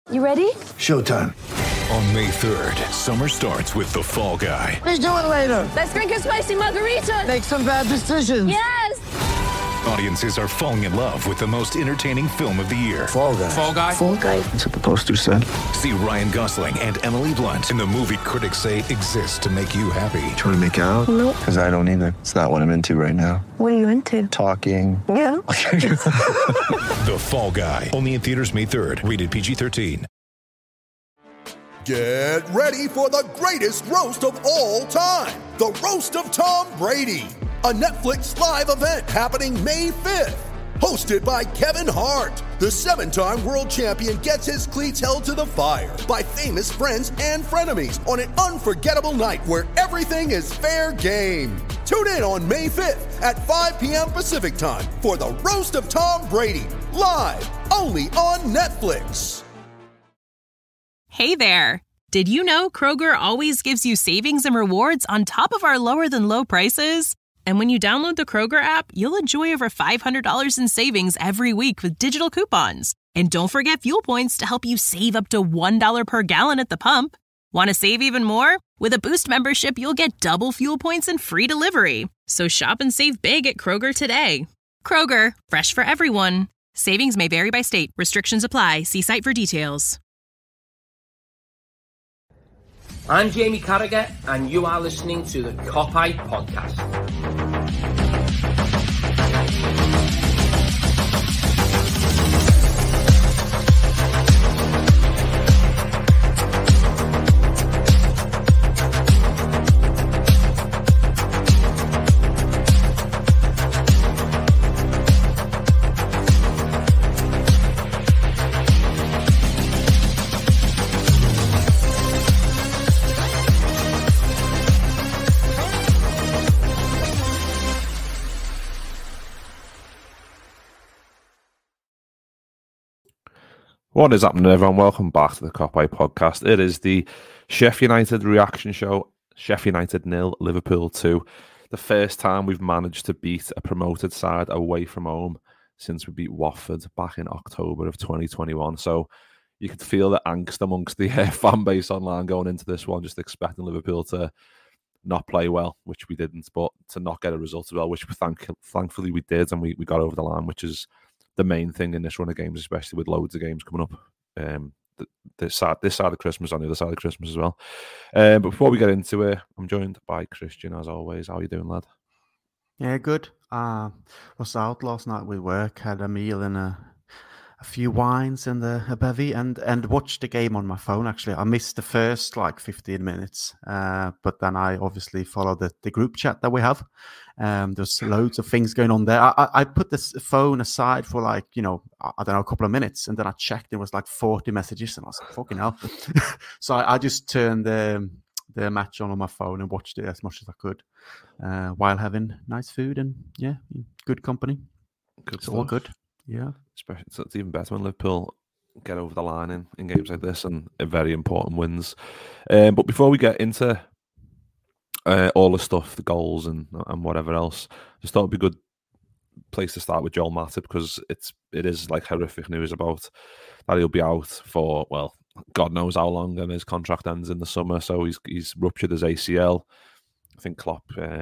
You ready? Showtime. On May 3rd, summer starts with The Fall Guy. Let's do it later. Let's drink a spicy margarita. Make some bad decisions. Yes! Audiences are falling in love with the most entertaining film of the year. Fall Guy. Fall Guy? Fall guy. That's what the poster said. See Ryan Gosling and Emily Blunt in the movie critics say exists to make you happy. Trying to make it out? Nope. Because I don't either. It's not what I'm into right now. What are you into? Talking. Yeah. The Fall Guy. Only in theaters May 3rd. Rated PG-13. Get ready for the greatest roast of all time. The Roast of Tom Brady. A Netflix live event happening May 5th. Hosted by Kevin Hart. The 7-time world champion gets his cleats held to the fire by famous friends and frenemies on an unforgettable night where everything is fair game. Tune in on May 5th at 5 p.m. Pacific time for the Roast of Tom Brady. Live only on Netflix. Hey there! Did you know Kroger always gives you savings and rewards on top of our lower-than-low prices? And when you download the Kroger app, you'll enjoy over $500 in savings every week with digital coupons. And don't forget fuel points to help you save up to $1 per gallon at the pump. Want to save even more? With a Boost membership, you'll get double fuel points and free delivery. So shop and save big at Kroger today. Kroger, fresh for everyone. Savings may vary by state. Restrictions apply. See site for details. I'm Jamie Carragher, and you are listening to the Cop-Eye Podcast. What is happening, everyone? Welcome back to the Cop-Eye Podcast. It is the Sheffield United reaction show. Sheffield United 0, Liverpool 2. The first time we've managed to beat a promoted side away from home since we beat Watford back in October of 2021. So you could feel the angst amongst the fan base online going into this one, just expecting Liverpool to not play well, which we didn't, but to not get a result as well, which thankfully we did, and we got over the line, which is the main thing in this run of games, especially with loads of games coming up this side of Christmas, on the other side of Christmas as well. But before we get into it, I'm joined by Christian, as always. How are you doing, lad? Yeah, good. Was out last night with work, had a meal and a few wines and a bevy, and watched the game on my phone. Actually, I missed the first 15 minutes, but then I obviously followed the group chat that we have. There's loads of things going on there. I put this phone aside for I don't know, a couple of minutes, and then I checked. It was 40 messages, and I was like, fucking hell. So I just turned the match on my phone and watched it as much as I could, while having nice food and good company. It's all good. Yeah. Especially, so it's even better when Liverpool get over the line in games like this, and very important wins. But before we get into all the stuff, the goals and whatever else, just thought it'd be a good place to start with Joel Matip, because it is horrific news about that he'll be out for, well, God knows how long, and his contract ends in the summer. So he's ruptured his ACL. I think Klopp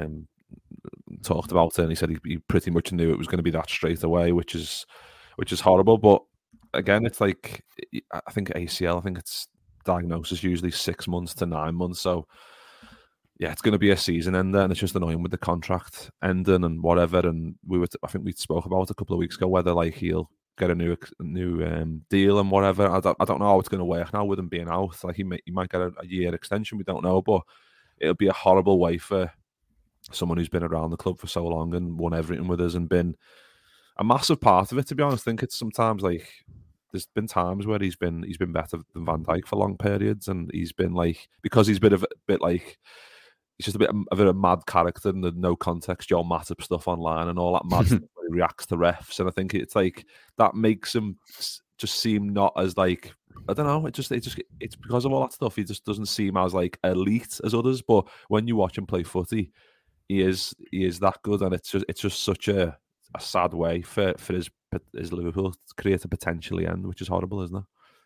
talked about it, and he said he pretty much knew it was going to be that straight away, which is horrible. But again, it's I think ACL, I think it's diagnosis usually 6 months to 9 months. So yeah, it's going to be a season ender, and it's just annoying with the contract ending and whatever. And I think we spoke about a couple of weeks ago whether he'll get a new deal and whatever. I don't know how it's going to work now with him being out. He might get a year extension. We don't know, but it'll be a horrible way for someone who's been around the club for so long and won everything with us and been a massive part of it. To be honest, I think it's sometimes there's been times where he's been better than Van Dijk for long periods, and he's been because he's been a bit he's just a bit of a mad character, and the no context Joel Matip stuff online and all that mad stuff where he reacts to refs, and I think it's that makes him just seem not as I don't know. It's because of all that stuff. He just doesn't seem as elite as others. But when you watch him play footy, he is that good, and it's just such a sad way for his Liverpool career to potentially end, which is horrible, isn't it?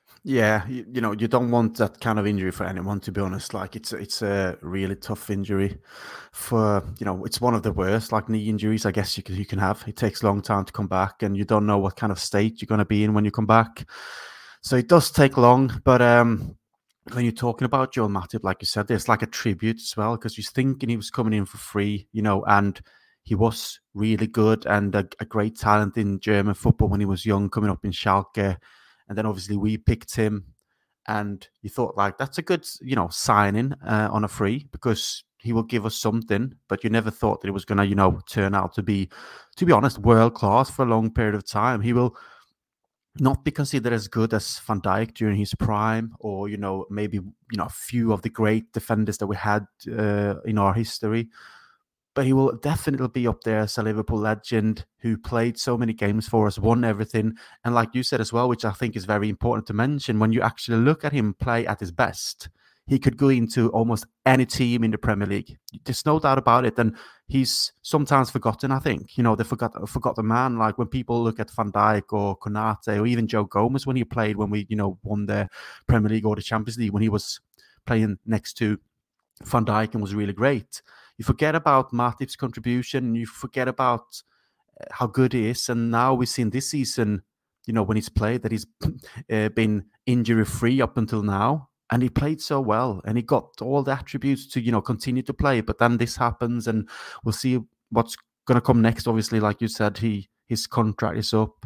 Yeah, you don't want that kind of injury for anyone, to be honest. Like it's a really tough injury for, it's one of the worst, like knee injuries, I guess you can have. It takes a long time to come back, and you don't know what kind of state you're going to be in when you come back. So it does take long, but when you're talking about Joel Matip, like you said, there's like a tribute as well, because you're thinking he was coming in for free, and he was really good and a great talent in German football when he was young, coming up in Schalke. And then obviously we picked him, and you thought like that's a good, signing on a free, because he will give us something. But you never thought that it was going to, turn out to be honest, world class for a long period of time. He will not be considered as good as Van Dijk during his prime, or maybe a few of the great defenders that we had in our history. But he will definitely be up there as a Liverpool legend who played so many games for us, won everything. And like you said as well, which I think is very important to mention, when you actually look at him play at his best, he could go into almost any team in the Premier League. There's no doubt about it. And he's sometimes forgotten, I think. They forgot the man. Like when people look at Van Dijk or Konate or even Joe Gomez when he played, when we, won the Premier League or the Champions League, when he was playing next to Van Dijk and was really great. You forget about Matip's contribution, you forget about how good he is. And now we've seen this season, when he's played, that he's been injury-free up until now. And he played so well, and he got all the attributes to, continue to play. But then this happens, and we'll see what's going to come next. Obviously, like you said, his contract is up.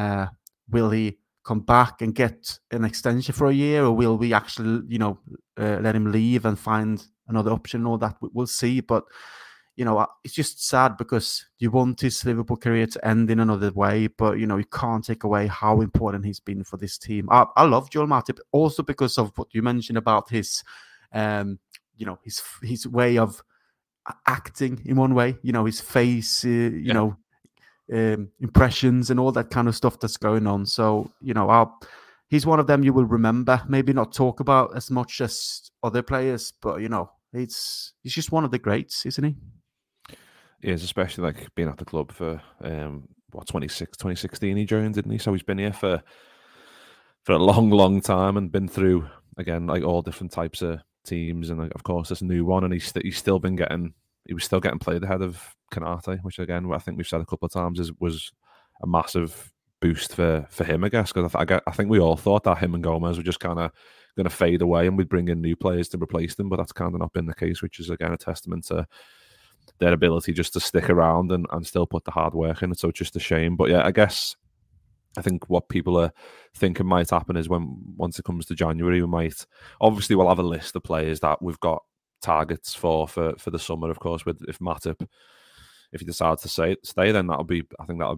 Will he come back and get an extension for a year, or will we actually, let him leave and find another option? All that we'll see. But it's just sad, because you want his Liverpool career to end in another way, but you can't take away how important he's been for this team. I love Joel Matip also because of what you mentioned about his his way of acting in one way, his face, impressions and all that kind of stuff that's going on. So he's one of them you will remember, maybe not talk about as much as other players, but he's just one of the greats, isn't he? He is, especially like being at the club for 2016 he joined, didn't he? So he's been here for a long time, and been through, again, like all different types of teams, and like, of course this new one, and he was still getting played ahead of Konate, which again I think we've said a couple of times was a massive boost for him, I guess, because I think we all thought that him and Gomez were just kind of going to fade away and we'd bring in new players to replace them, but that's kind of not been the case, which is again a testament to their ability just to stick around and still put the hard work in. So it's just a shame. But yeah, I think what people are thinking might happen is once it comes to January, we'll have a list of players that we've got targets for the summer, of course. If Matip, if he decides to stay, then that'll be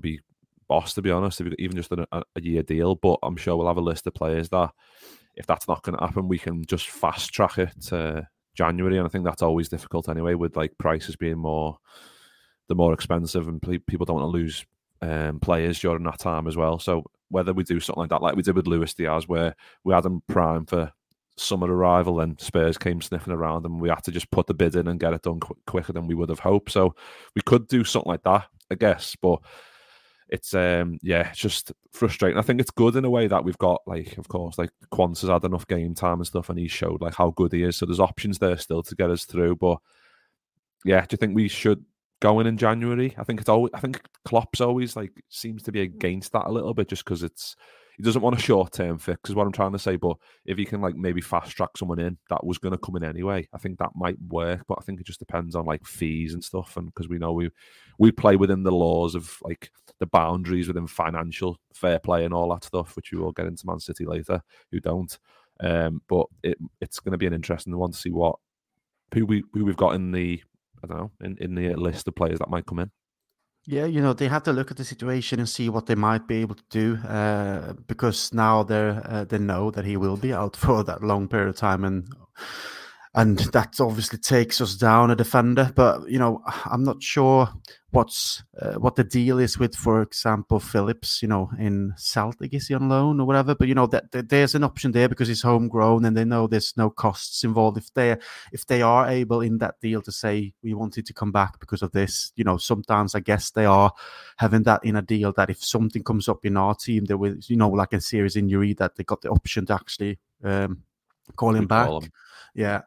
boss, to be honest, even just a year deal. But I'm sure we'll have a list of players that, if that's not going to happen, we can just fast track it to January. And I think that's always difficult anyway, with like prices being more expensive, and people don't want to lose players during that time as well. So whether we do something like we did with Luis Diaz, where we had him prime for summer arrival, and Spurs came sniffing around, and we had to just put the bid in and get it done quicker than we would have hoped. So we could do something like that, I guess, but it's it's just frustrating. I think it's good in a way that we've got, like, of course, like Quans has had enough game time and stuff, and he showed like how good he is. So there's options there still to get us through. But yeah, do you think we should go in January? I think Klopp's always like seems to be against that a little bit, just because he doesn't want a short-term fix, is what I'm trying to say. But if he can like maybe fast-track someone in that was going to come in anyway, I think that might work. But I think it just depends on like fees and stuff, and because we know we play within the laws of like the boundaries within financial fair play and all that stuff, which we will get into Man City later, who don't. But it's going to be an interesting one to see who we've got in the, I don't know, in the list of players that might come in. Yeah, they have to look at the situation and see what they might be able to do, because now they know that he will be out for that long period of time, and And that obviously takes us down a defender. But, I'm not sure what the deal is with, for example, Phillips, in Celtic. Is he on loan or whatever? But, that there's an option there because he's homegrown and they know there's no costs involved. If they are able in that deal to say, we wanted to come back because of this, sometimes I guess they are having that in a deal that if something comes up in our team, there will, like a serious injury, that they got the option to actually call him back. Yeah.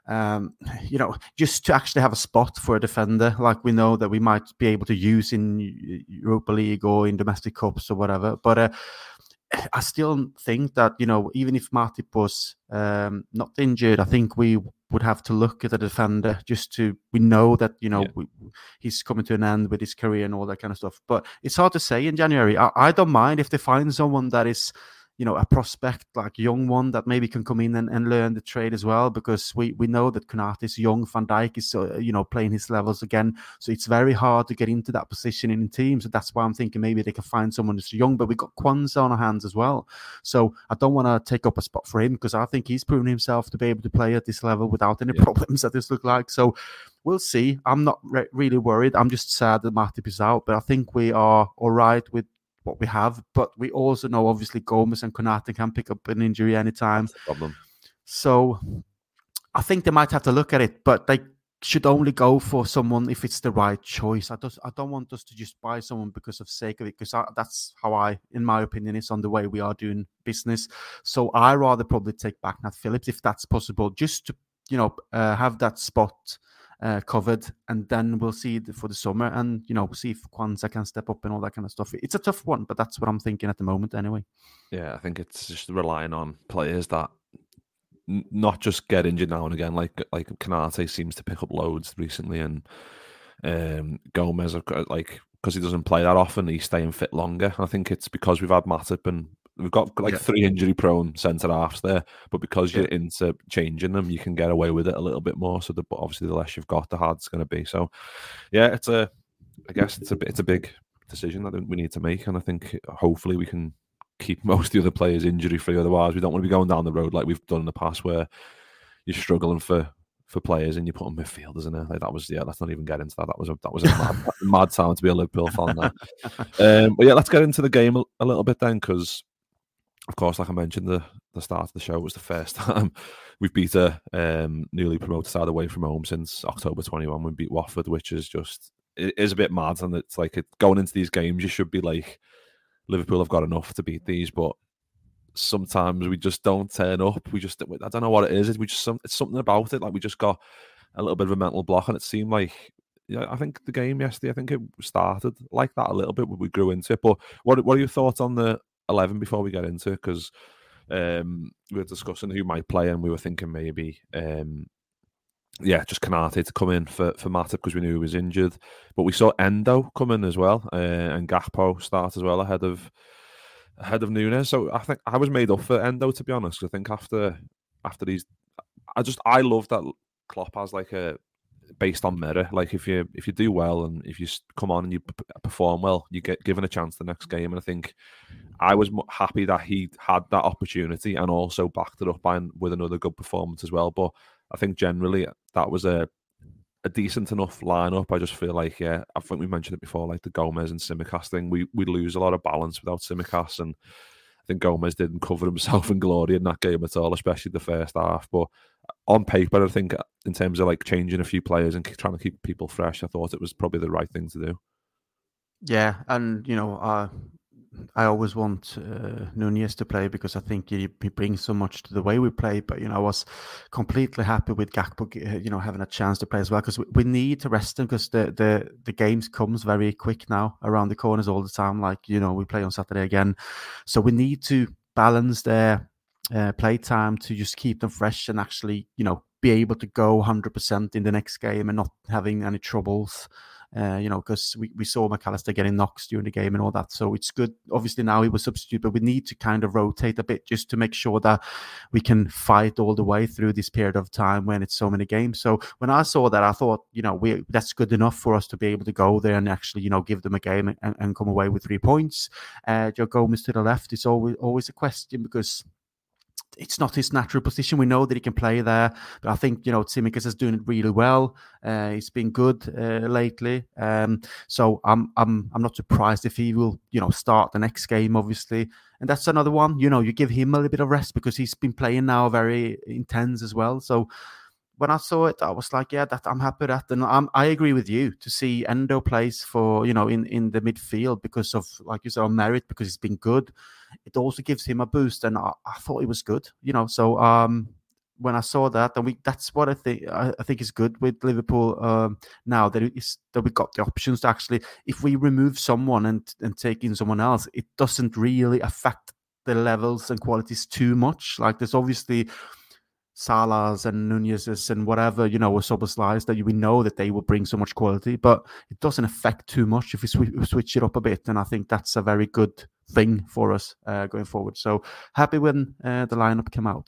Just to actually have a spot for a defender, like we know that we might be able to use in Europa League or in domestic cups or whatever. But I still think that, even if Matip was not injured, I think we would have to look at a defender we know that, he's coming to an end with his career and all that kind of stuff. But it's hard to say in January. I don't mind if they find someone that is, a prospect, like young one that maybe can come in and learn the trade as well, because we know that Konate is young, Van Dijk is, playing his levels again. So it's very hard to get into that position in teams. So that's why I'm thinking maybe they can find someone who's young, but we got Kwanzaa on our hands as well. So I don't want to take up a spot for him because I think he's proven himself to be able to play at this level without any problems that this look like. So we'll see. I'm not really worried. I'm just sad that Matip is out, but I think we are all right with what we have, but we also know obviously Gomez and Konate can pick up an injury anytime. That's the problem. So I think they might have to look at it, but they should only go for someone if it's the right choice. I don't want us to just buy someone because of sake of it, because that's how in my opinion, is on the way we are doing business. So I rather probably take back Nat Phillips if that's possible, just to have that spot covered, and then we'll see for the summer, and see if Kwanzaa can step up and all that kind of stuff. It's a tough one, but that's what I'm thinking at the moment anyway. Yeah, I think it's just relying on players that not just get injured now and again, like Konate seems to pick up loads recently, and Gomez, like, because he doesn't play that often, he's staying fit longer. I think it's because we've had Matip and we've got three injury-prone centre-halves there, but because you're into changing them, you can get away with it a little bit more. So, obviously, the less you've got, the harder it's going to be. So, yeah, I guess it's a big decision that we need to make, and I think hopefully we can keep most of the other players injury-free. Otherwise, we don't want to be going down the road like we've done in the past, where you're struggling for players and you put on midfielders in there. Like that was, let's not even get into that. That was a mad time to be a Liverpool fan there. But yeah, let's get into the game a little bit then, because of course, like I mentioned, the start of the show was the first time we've beat a newly promoted side away from home since October 21. We beat Watford, which is it is a bit mad. And it's like going into these games, you should be like, Liverpool have got enough to beat these, but sometimes we just don't turn up. I don't know what it is. It's something about it. Like we just got a little bit of a mental block, and it seemed like, I think the game yesterday, I think it started like that a little bit. We grew into it. But what are your thoughts on the 11 before we get into it? Because we were discussing who might play, and we were thinking maybe just Konate to come in for Matip because we knew he was injured. But we saw Endo come in as well, and Gakpo start as well ahead of Nunes. So I think I was made up for Endo, to be honest. I think after these, I love that Klopp has like a based on merit. Like if you do well and if you come on and you perform well, you get given a chance the next game. And I think I was happy that he had that opportunity and also backed it up with another good performance as well. But I think generally that was a decent enough lineup. I just feel like, I think we mentioned it before, like the Gomez and Tsimikas thing. We lose a lot of balance without Tsimikas, and I think Gomez didn't cover himself in glory in that game at all, especially the first half. But on paper, I think in terms of like changing a few players and trying to keep people fresh, I thought it was probably the right thing to do. Yeah, and I always want Nunez to play because I think he brings so much to the way we play. But I was completely happy with Gakpo, having a chance to play as well, because we need to rest him, because the games comes very quick now around the corners all the time. Like we play on Saturday again, so we need to balance their play time to just keep them fresh and actually be able to go 100% in the next game and not having any troubles. Because we saw McAllister getting knocks during the game and all that. So it's good. Obviously now he was substitute, but we need to kind of rotate a bit just to make sure that we can fight all the way through this period of time when it's so many games. So when I saw that, I thought, that's good enough for us to be able to go there and actually, give them a game and come away with 3 points. Joe Gomez to the left is always a question, because it's not his natural position. We know that he can play there, but I think, Tsimikas is doing it really well. He's been good lately. So I'm not surprised if he will, start the next game, obviously. And that's another one, you give him a little bit of rest because he's been playing now very intense as well. So when I saw it, I was like, yeah, that I'm happy with that. And I agree with you to see Endo plays for, in the midfield because of, like you said, on merit, because he's been good. It also gives him a boost. And I thought it was good, So when I saw that, and that's what I think is good with Liverpool now, that we got the options to actually, if we remove someone and take in someone else, it doesn't really affect the levels and qualities too much. Like there's obviously Salah's and Nunez's and whatever, or Szoboszlai's that we know that they will bring so much quality, but it doesn't affect too much if we switch it up a bit. And I think that's a very good thing for us going forward. So happy when the lineup came out.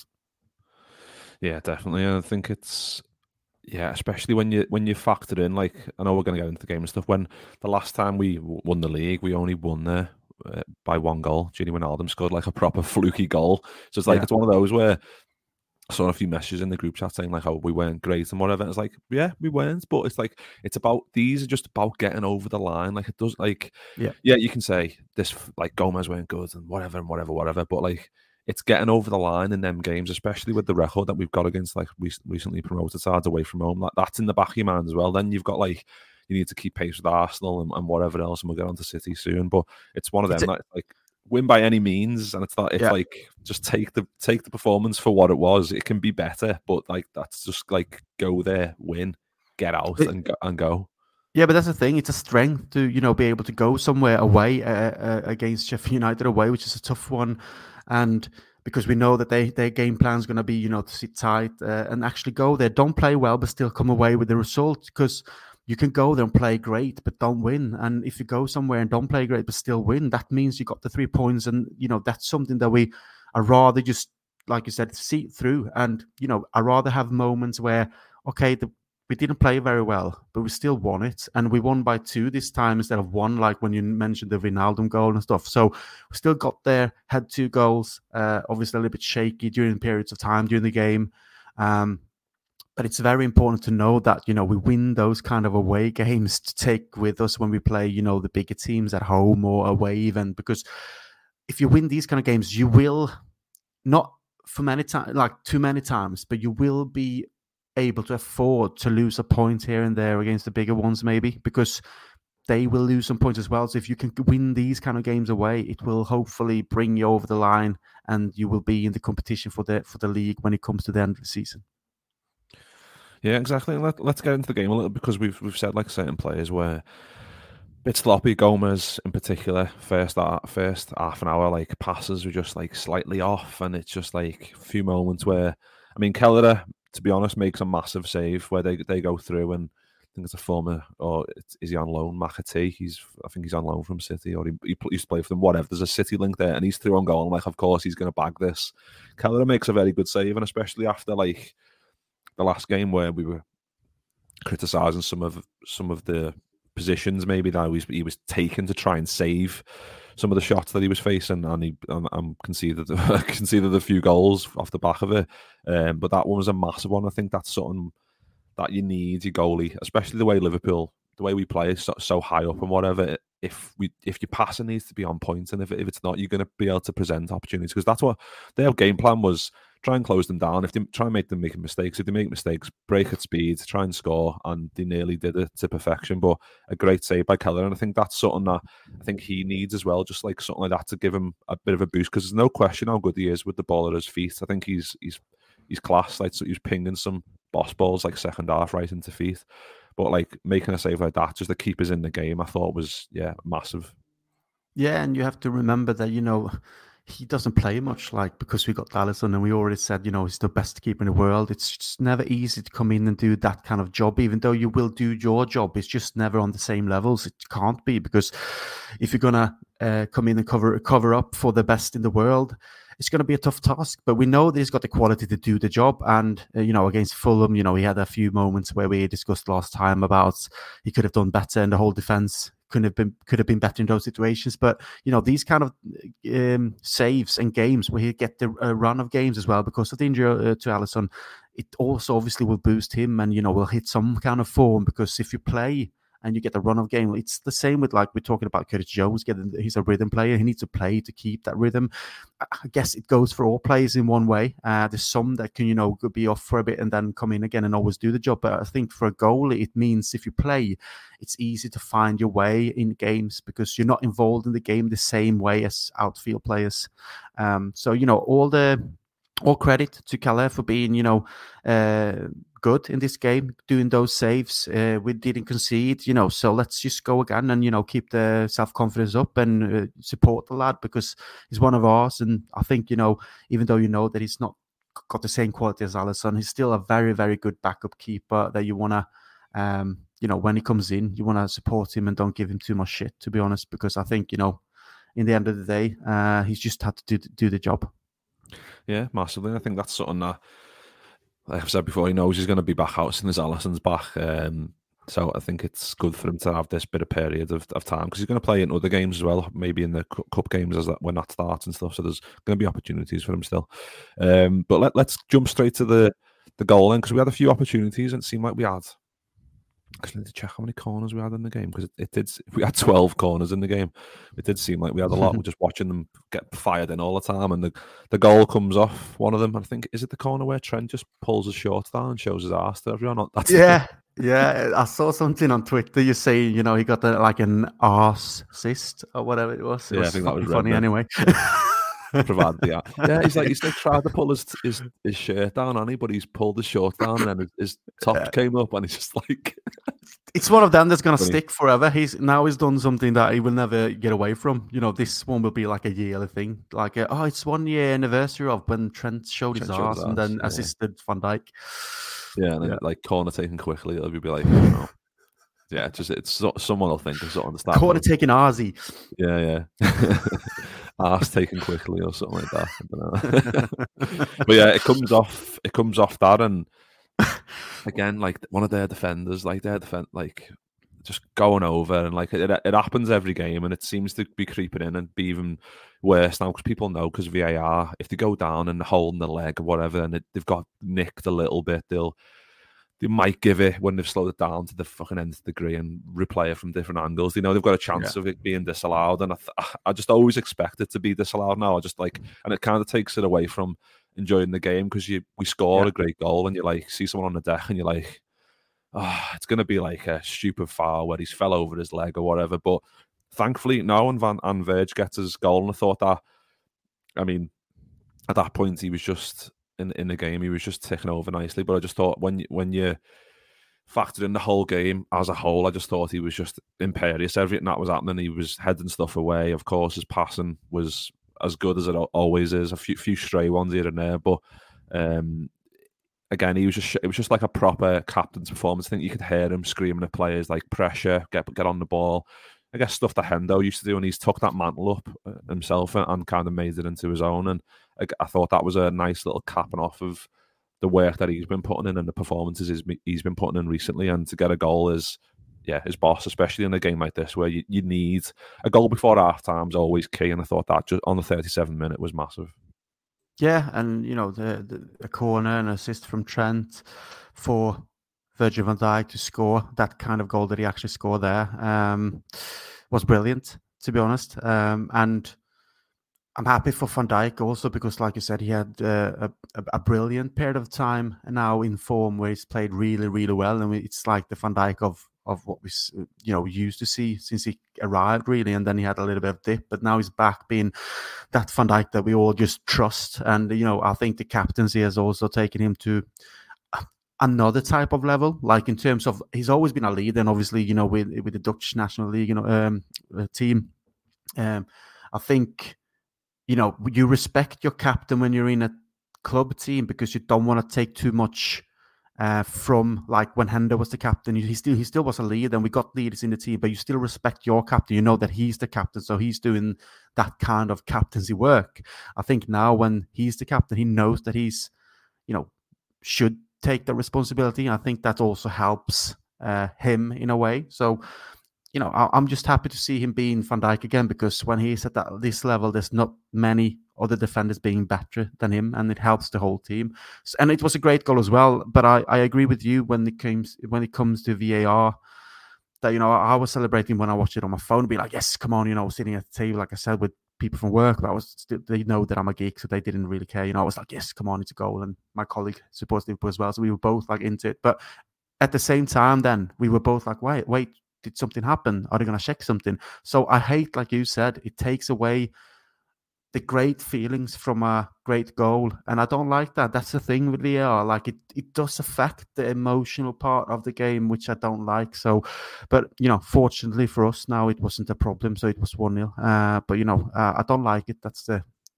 Yeah, definitely. I think it's, especially when you factor in, like, I know we're going to get into the game and stuff. When the last time we won the league, we only won there by 1 goal. Gini Wijnaldum scored like a proper fluky goal. So it's like, it's one of those where I saw a few messages in the group chat saying like, oh, we weren't great and whatever. And it's like, yeah, we weren't, but it's like, these are just about getting over the line. Like it does, like, you can say this, like Gomez weren't good and whatever, but like, it's getting over the line in them games, especially with the record that we've got against like recently promoted sides away from home. Like that's in the back of your mind as well. Then you've got like, you need to keep pace with Arsenal and whatever else, and we'll get on to City soon. But it's one of them that like, win by any means, and it's like just take the performance for what it was. It can be better, but like that's just like go there, win, get out, and go. Yeah, but that's the thing. It's a strength to be able to go somewhere away against Sheffield United away, which is a tough one, and because we know that their game plan is going to be to sit tight and actually go there, don't play well, but still come away with the result. Because you can go there and play great, but don't win. And if you go somewhere and don't play great, but still win, that means you got the 3 points. And, that's something that we are rather just, like you said, see through. And, I rather have moments where, okay, we didn't play very well, but we still won it. And we won by 2 this time instead of 1, like when you mentioned the Wijnaldum goal and stuff. So we still got there, had 2 goals, obviously a little bit shaky during periods of time during the game. But it's very important to know that, we win those kind of away games to take with us when we play, the bigger teams at home or away even. Because if you win these kind of games, you will not for many times, like too many times, but you will be able to afford to lose a point here and there against the bigger ones, maybe, because they will lose some points as well. So if you can win these kind of games away, it will hopefully bring you over the line and you will be in the competition for the league when it comes to the end of the season. Yeah, exactly. Let's get into the game a little, because we've said like certain players were a bit sloppy. Gomez in particular, first half an hour, like passes were just like slightly off, and it's just like a few moments where, I mean, Kelleher, to be honest, makes a massive save where they go through, and I think it's a former, or is he on loan? McAtee. I think he's on loan from City, or he used to play for them. Whatever. There's a City link there, and he's through on goal. I'm like, of course he's going to bag this. Kelleher makes a very good save, and especially after like the last game where we were criticising some of the positions maybe that he was taking to try and save some of the shots that he was facing, and he conceded a few goals off the back of it. But that one was a massive one. I think that's something that you need, your goalie, especially the way Liverpool, the way we play is so high up and whatever. If your passing needs to be on point, and if it's not, you're going to be able to present opportunities, because that's what their game plan was. Try and close them down. If they try and make them making mistakes, if they make mistakes, break at speed, try and score, and they nearly did it to perfection. But a great save by Kelleher, and I think that's something that I think he needs as well, just like something like that to give him a bit of a boost, because there's no question how good he is with the ball at his feet. I think he's class. Like, so he's pinging some boss balls like second half right into feet, but like making a save like that, just the keepers in the game, I thought was massive. Yeah, and you have to remember that he doesn't play much, like, because we got Alisson, and we already said, he's the best keeper in the world. It's just never easy to come in and do that kind of job, even though you will do your job. It's just never on the same levels. It can't be, because if you're going to come in and cover up for the best in the world, it's going to be a tough task. But we know that he's got the quality to do the job. And, against Fulham, he had a few moments where we discussed last time about he could have done better, and the whole defence could have been better in those situations. But these kind of saves and games where he get the run of games as well because of the injury to Alisson, it also obviously will boost him and will hit some kind of form because if you play and you get the run of game, it's the same with like we're talking about Curtis Jones. He's a rhythm player. He needs to play to keep that rhythm. I guess it goes for all players in one way. There's some that can could be off for a bit and then come in again and always do the job. But I think for a goalie, it means if you play, it's easy to find your way in games because you're not involved in the game the same way as outfield players. So all credit to Calais for being good in this game, doing those saves. We didn't concede, so let's just go again and, keep the self-confidence up and support the lad because he's one of ours. And I think, even though that he's not got the same quality as Alisson, he's still a very, very good backup keeper that you want to, when he comes in, you want to support him and don't give him too much shit, to be honest, because I think, in the end of the day, he's just had to do the job. Yeah, massively. I think that's something that, like I've said before, he knows he's going to be back out as soon as Alisson's back. So I think it's good for him to have this bit of period of time because he's going to play in other games as well, maybe in the cup games when that starts and stuff. So there's going to be opportunities for him still. But let's jump straight to the goal then because we had a few opportunities and it seemed like we had. I need to check how many corners we had in the game because it did. We had 12 corners in the game. It did seem like we had a lot. We're just watching them get fired in all the time, and the goal comes off one of them. I think is it the corner where Trent just pulls his shorts down and shows his ass to everyone. Yeah. I saw something on Twitter. You say he got an arse cyst or whatever it was. I think that was funny anyway. Provided he's like tried to pull his shirt down on him, but he's pulled his shorts down and then his top came up and he's just like it's one of them that's gonna stick forever. He's done something that he will never get away from. This one will be like a yearly thing, like it's 1 year anniversary of when Trent showed his arse and then assisted Van Dijk. Yeah, and then like corner taken quickly, it'll be like yeah, someone will think of something to start. Corner taken Arsey. Yeah. Arse taken quickly or something like that. I don't know. But yeah, it comes off that, and again, like one of their defenders, just going over, and like it happens every game, and it seems to be creeping in and be even worse now because people know because VAR, if they go down and holding the leg or whatever, and they've got nicked a little bit, they might give it when they've slowed it down to the fucking nth degree and replay it from different angles. They know they've got a chance of it being disallowed, and I just always expect it to be disallowed now. And it kind of takes it away from enjoying the game because we score a great goal and you like see someone on the deck and you're like, it's going to be like a stupid foul where he's fell over his leg or whatever. But thankfully, no, and Verge gets his goal, and I thought that, I mean, at that point he was just. In the game, he was just ticking over nicely. But I just thought when you factored in the whole game as a whole, I just thought he was just imperious. Everything that was happening, he was heading stuff away. Of course, his passing was as good as it always is. A few stray ones here and there, but again, it was just like a proper captain's performance. I think you could hear him screaming at players like pressure, get on the ball. I guess stuff that Hendo used to do, and he's took that mantle up himself and kind of made it into his own. And I thought that was a nice little capping off of the work that he's been putting in and the performances he's been putting in recently. And to get a goal is his boss, especially in a game like this where you need a goal before half-time is always key. And I thought that just on the 37th minute was massive. Yeah, and the corner and assist from Trent for Virgil van Dijk to score that kind of goal that he actually scored there was brilliant, to be honest. And I'm happy for Van Dijk also because, like you said, he had a brilliant period of time now in form where he's played really, really well, and it's like the Van Dijk of what we used to see since he arrived, really. And then he had a little bit of dip, but now he's back being that Van Dijk that we all just trust. And I think the captaincy has also taken him to another type of level, like in terms of he's always been a leader, and obviously with the Dutch national league team, I think you respect your captain when you're in a club team because you don't want to take too much from, like when Hendo was the captain, he still was a leader, and we got leaders in the team, but you still respect your captain. You know that he's the captain, so he's doing that kind of captaincy work. I think now when he's the captain, he knows that he's should take the responsibility. And I think that also helps him in a way. So I'm just happy to see him being Van Dijk again, because when he's at this level, there's not many other defenders being better than him, and it helps the whole team. And it was a great goal as well. But I agree with you when it comes to VAR. That I was celebrating when I watched it on my phone, being like, "Yes, come on!" Sitting at the table, like I said, with people from work. But they know that I'm a geek, so they didn't really care. I was like, "Yes, come on, it's a goal!" And my colleague supports Liverpool as well, so we were both like into it. But at the same time, then we were both like, "Wait, did something happen? Are they going to check something?" So I hate, like you said, it takes away the great feelings from a great goal, and I don't like that. That's the thing with VAR. Like it does affect the emotional part of the game, which I don't like. So, but fortunately for us now, it wasn't a problem. So it was 1-0. But I don't like it. That's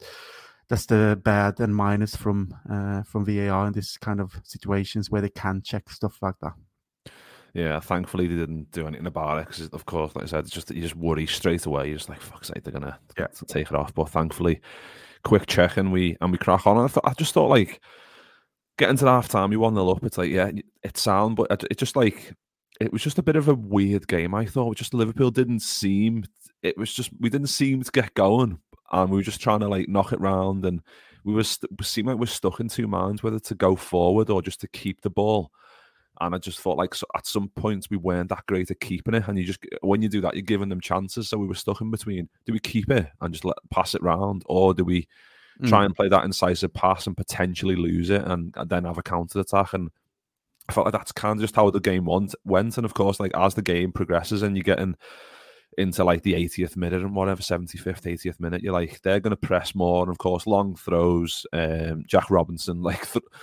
the bad and minus from VAR in this kind of situations where they can check stuff like that. Yeah, thankfully they didn't do anything about it, because, of course, like I said, it's just you just worry straight away. You're just like, fuck's sake, they're gonna take it off. But thankfully, quick check and we crack on. And I just thought, like, getting to the half time, you 1-0 up. It's like, yeah, it's sound, but it just like it was just a bit of a weird game. I thought just Liverpool didn't seem. It was just we didn't seem to get going, and we were just trying to like knock it round, and we seemed like we're stuck in two minds whether to go forward or just to keep the ball. And I just thought, like, so at some points we weren't that great at keeping it. And when you do that, you're giving them chances. So we were stuck in between. Do we keep it and just pass it round? Or do we try and play that incisive pass and potentially lose it and then have a counter-attack? And I felt like that's kind of just how the game went. And, of course, like, as the game progresses and you're getting into, like, the 80th minute and whatever, 75th, 80th minute, you're like, they're going to press more. And, of course, long throws, Jack Robinson, like...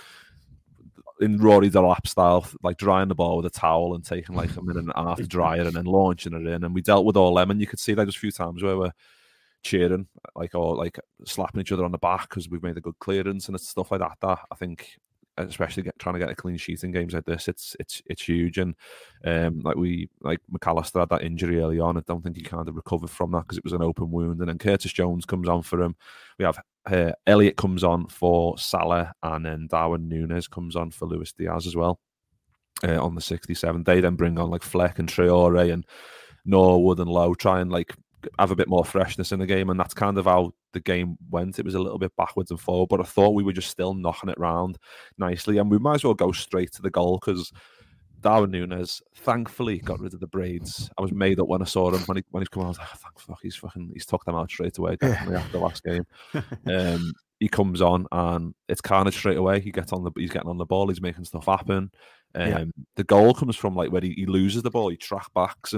in Rory Delap style, like drying the ball with a towel and taking like a minute and a half to dry it and then launching it in. And we dealt with all them, and you could see like just a few times where we're cheering, or slapping each other on the back because we've made a good clearance and it's stuff like that. That I think, especially trying to get a clean sheet in games like this, it's huge. And like McAllister had that injury early on. I don't think he kind of recovered from that because it was an open wound. And then Curtis Jones comes on for him. We have Elliott comes on for Salah, and then Darwin Núñez comes on for Luis Diaz as well on the 67th. They then bring on like Fleck and Traore and Norwood and Lowe, try and like have a bit more freshness in the game, and that's kind of how the game went. It was a little bit backwards and forward, but I thought we were just still knocking it round nicely, and we might as well go straight to the goal because Darwin Núñez thankfully got rid of the braids. I was made up when I saw him when he's come out. I was like, oh, thank fuck, he's took them out straight away. Definitely after the last game, he comes on and it's carnage straight away. He's getting on the ball. He's making stuff happen. The goal comes from like where he loses the ball. He tracks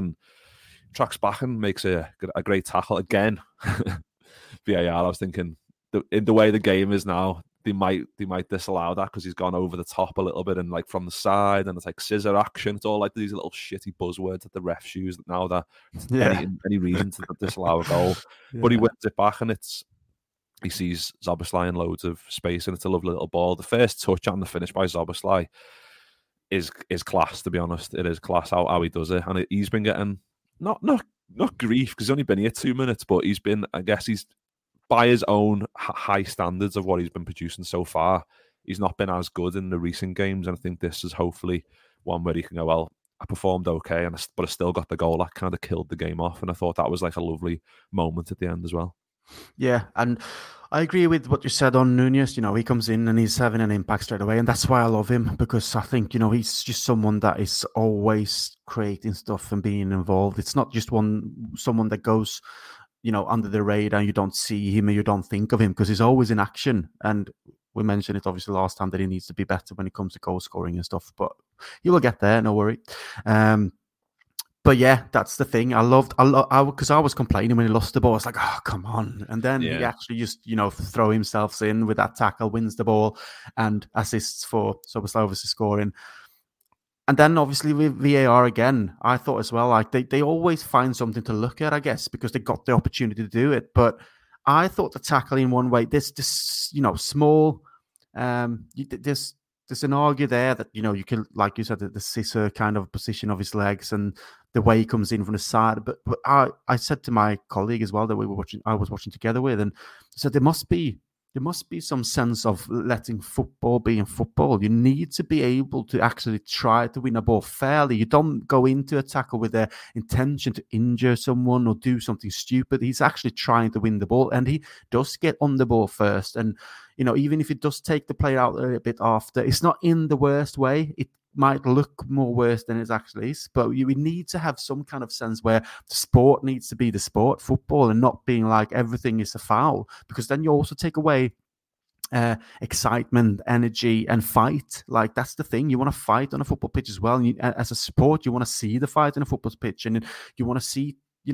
back and makes a great tackle again. VAR. I was thinking in the way the game is now, they might disallow that because he's gone over the top a little bit and like from the side, and it's like scissor action. It's all like these little shitty buzzwords that the refs use now that any reason to disallow a goal. But he wins it back, and he sees Szoboszlai in loads of space, and it's a lovely little ball. The first touch and the finish by Szoboszlai is class, to be honest. It is class how he does it, and he's been getting not grief because he's only been here 2 minutes, but he's been, I guess he's by his own high standards of what he's been producing so far, he's not been as good in the recent games. And I think this is hopefully one where he can go, well, I performed okay, but I still got the goal. That kind of killed the game off. And I thought that was like a lovely moment at the end as well. Yeah, and I agree with what you said on Núñez. He comes in and he's having an impact straight away. And that's why I love him, because I think, he's just someone that is always creating stuff and being involved. It's not just someone that goes under the radar, and you don't see him or you don't think of him, because he's always in action. And we mentioned it obviously last time that he needs to be better when it comes to goal scoring and stuff, but he will get there, no worry. But yeah, that's the thing. Because I was complaining when he lost the ball. I was like, oh, come on. And then he actually just, throw himself in with that tackle, wins the ball, and assists for Szoboszlai obviously scoring. And then obviously with VAR again, I thought as well, like they always find something to look at, I guess, because they got the opportunity to do it. But I thought the tackle in one way, this small, there's an argue there that, you can, like you said, the scissor kind of position of his legs and the way he comes in from the side. But I said to my colleague as well that I was watching together with, and I said there must be there must be some sense of letting football be in football. You need to be able to actually try to win a ball fairly. You don't go into a tackle with the intention to injure someone or do something stupid. He's actually trying to win the ball, and he does get on the ball first. And, even if it does take the player out a little bit after, it's not in the worst way. It might look more worse than it actually is, but we need to have some kind of sense where the sport needs to be the sport, football, and not being like everything is a foul, because then you also take away excitement, energy, and fight. Like, that's the thing. You want to fight on a football pitch as well. And as a sport, you want to see the fight on a football pitch, and you want to see,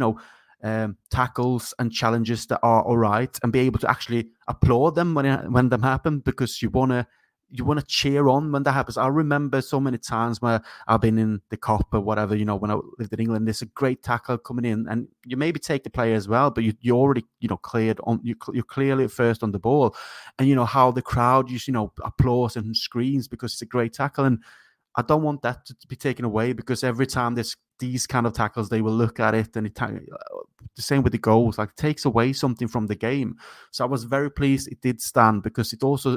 tackles and challenges that are all right, and be able to actually applaud them when them happen, because you want to cheer on when that happens. I remember so many times where I've been in the Cup or whatever, when I lived in England, there's a great tackle coming in, and you maybe take the player as well, but you already, cleared on, you're clearly first on the ball, and how the crowd just, applauds and screams because it's a great tackle. And I don't want that to be taken away, because every time there's these kind of tackles, they will look at it, and the same with the goals, like, it takes away something from the game. So I was very pleased it did stand, because it also,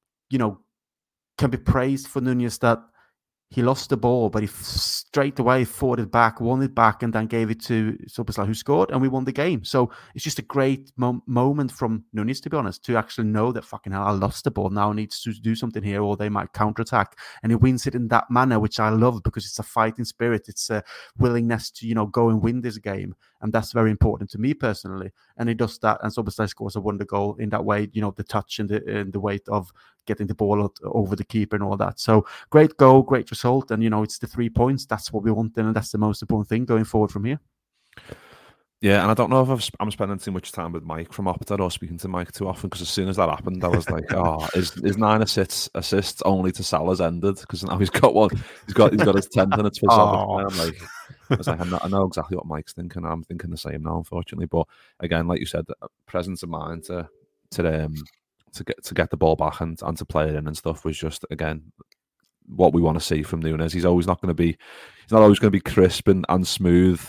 can be praised for Nunez that he lost the ball, but he straight away forwarded back, won it back, and then gave it to Szoboszlai, who scored, and we won the game. So it's just a great moment from Nunez, to be honest, to actually know that, fucking hell, I lost the ball. Now I need to do something here, or they might counterattack. And he wins it in that manner, which I love, because it's a fighting spirit. It's a willingness to, go and win this game. And that's very important to me personally. And he does that, and Szoboszlai scores a wonder goal in that way, the touch and the weight of getting the ball over the keeper and all that. So great goal, great result. And, it's the 3 points. That's what we want, and that's the most important thing going forward from here. Yeah, and I don't know if I'm spending too much time with Mike from Opta or speaking to Mike too often, because as soon as that happened, I was like, is 9 assists only to Salah's ended? Because now he's got one. He's got his 10th, and it's for Salah. I know exactly what Mike's thinking. I'm thinking the same now, unfortunately. But again, like you said, the presence of mind to get the ball back and to play it in and stuff was just, again, what we want to see from Nunez. He's not always going to be crisp and smooth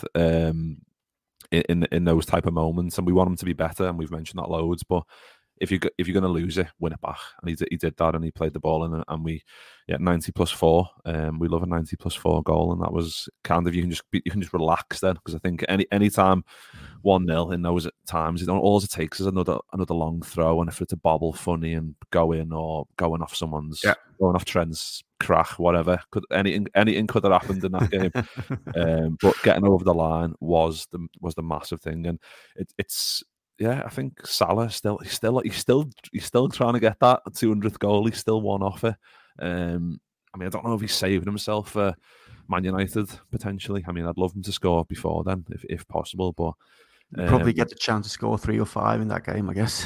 in those type of moments, and we want him to be better, and we've mentioned that loads. But if you're going to lose it, win it back, and he did that, and he played the ball in, and we 90+4. We love a 90+4 goal, and that was kind of, you can just relax then, because I think any time 1-0 in those times, all it takes is another long throw, and if it's a bobble funny and go in, or going off going off Trent's crack, whatever, anything could have happened in that game. But getting over the line was the massive thing, and it's. Yeah, I think Salah he's still trying to get that 200th goal. He's still one off it. I mean, I don't know if he's saving himself for Man United potentially. I mean, I'd love him to score before then, if possible. But probably get the chance to score 3 or 5 in that game, I guess.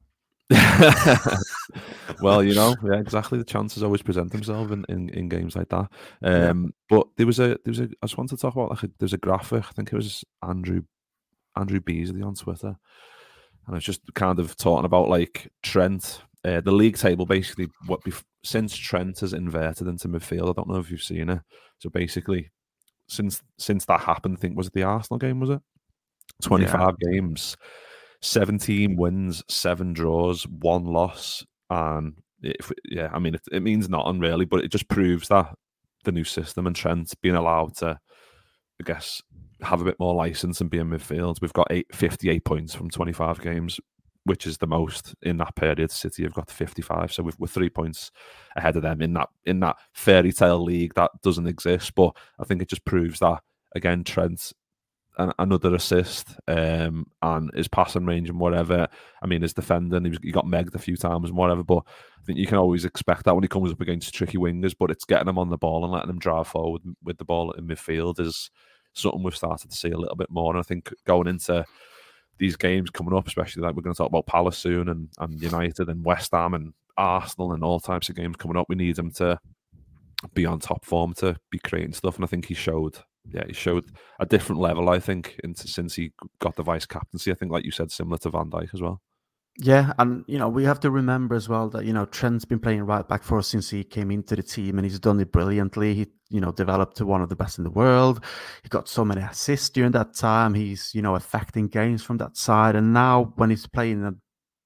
Well, yeah, exactly. The chances always present themselves in games like that. But there was a. I just wanted to talk about there's a graphic. I think it was Andrew Beasley on Twitter. And I was just kind of talking about Trent, the league table, basically since Trent has inverted into midfield. I don't know if you've seen it. So basically, since that happened, I think, was it the Arsenal game? Was it 25 games, 17 wins, 7 draws, 1 loss, and it means nothing really, but it just proves that the new system and Trent being allowed to, I guess, have a bit more license and be in midfield. We've got 58 points from 25 games, which is the most in that period. City have got 55, so we're 3 points ahead of them in that fairy tale league that doesn't exist. But I think it just proves that, again, Trent, another assist, and his passing range and whatever. I mean, his defending, he got megged a few times and whatever, but I think you can always expect that when he comes up against tricky wingers. But it's getting him on the ball and letting him drive forward with the ball in midfield is something we've started to see a little bit more. And I think going into these games coming up, especially we're going to talk about Palace soon, and United and West Ham and Arsenal and all types of games coming up, we need him to be on top form to be creating stuff. And I think he showed a different level, I think, since he got the vice captaincy. I think, like you said, similar to Van Dijk as well. Yeah, and we have to remember as well that Trent's been playing right back for us since he came into the team, and he's done it brilliantly. He developed to one of the best in the world. He got so many assists during that time. He's affecting games from that side, and now when he's playing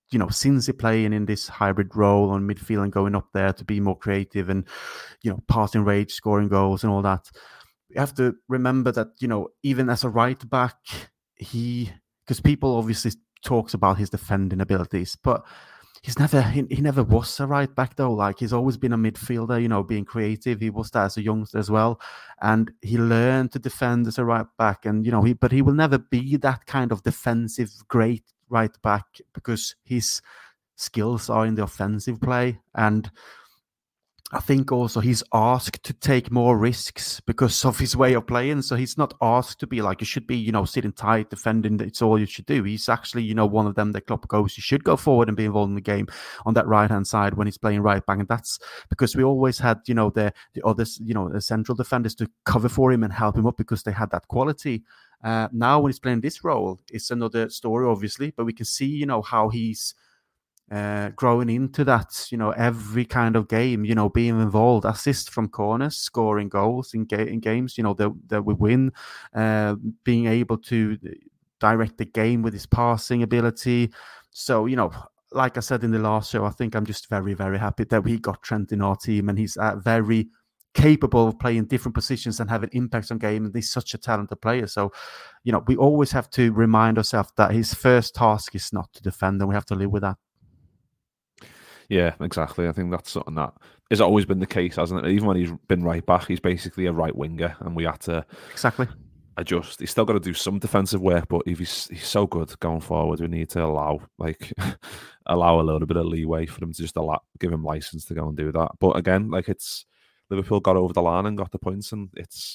since he's playing in this hybrid role on midfield and going up there to be more creative and, passing range, scoring goals and all that. We have to remember that, even as a right back, because people obviously talks about his defending abilities, but he never was a right back though. Like, he's always been a midfielder, being creative. He was that as a youngster as well, and he learned to defend as a right back. And but he will never be that kind of defensive great right back because his skills are in the offensive play. And I think also he's asked to take more risks because of his way of playing. So he's not asked to be like, you should be, sitting tight, defending. It's all you should do. He's actually, one of them that Klopp goes, you should go forward and be involved in the game on that right-hand side when he's playing right back. And that's because we always had, the others, the central defenders to cover for him and help him up because they had that quality. Now when he's playing this role, it's another story, obviously, but we can see, how he's growing into that, every kind of game, being involved, assist from corners, scoring goals in games, that we win, being able to direct the game with his passing ability. So, like I said in the last show, I think I'm just very, very happy that we got Trent in our team, and he's very capable of playing different positions and having impacts on game. And he's such a talented player. So, we always have to remind ourselves that his first task is not to defend, and we have to live with that. Yeah, exactly. I think that's something that has always been the case, hasn't it? Even when he's been right back, he's basically a right winger, and we had to adjust. He's still got to do some defensive work, but if he's so good going forward, we need to allow a little bit of leeway for him to just give him license to go and do that. But again, it's Liverpool got over the line and got the points, and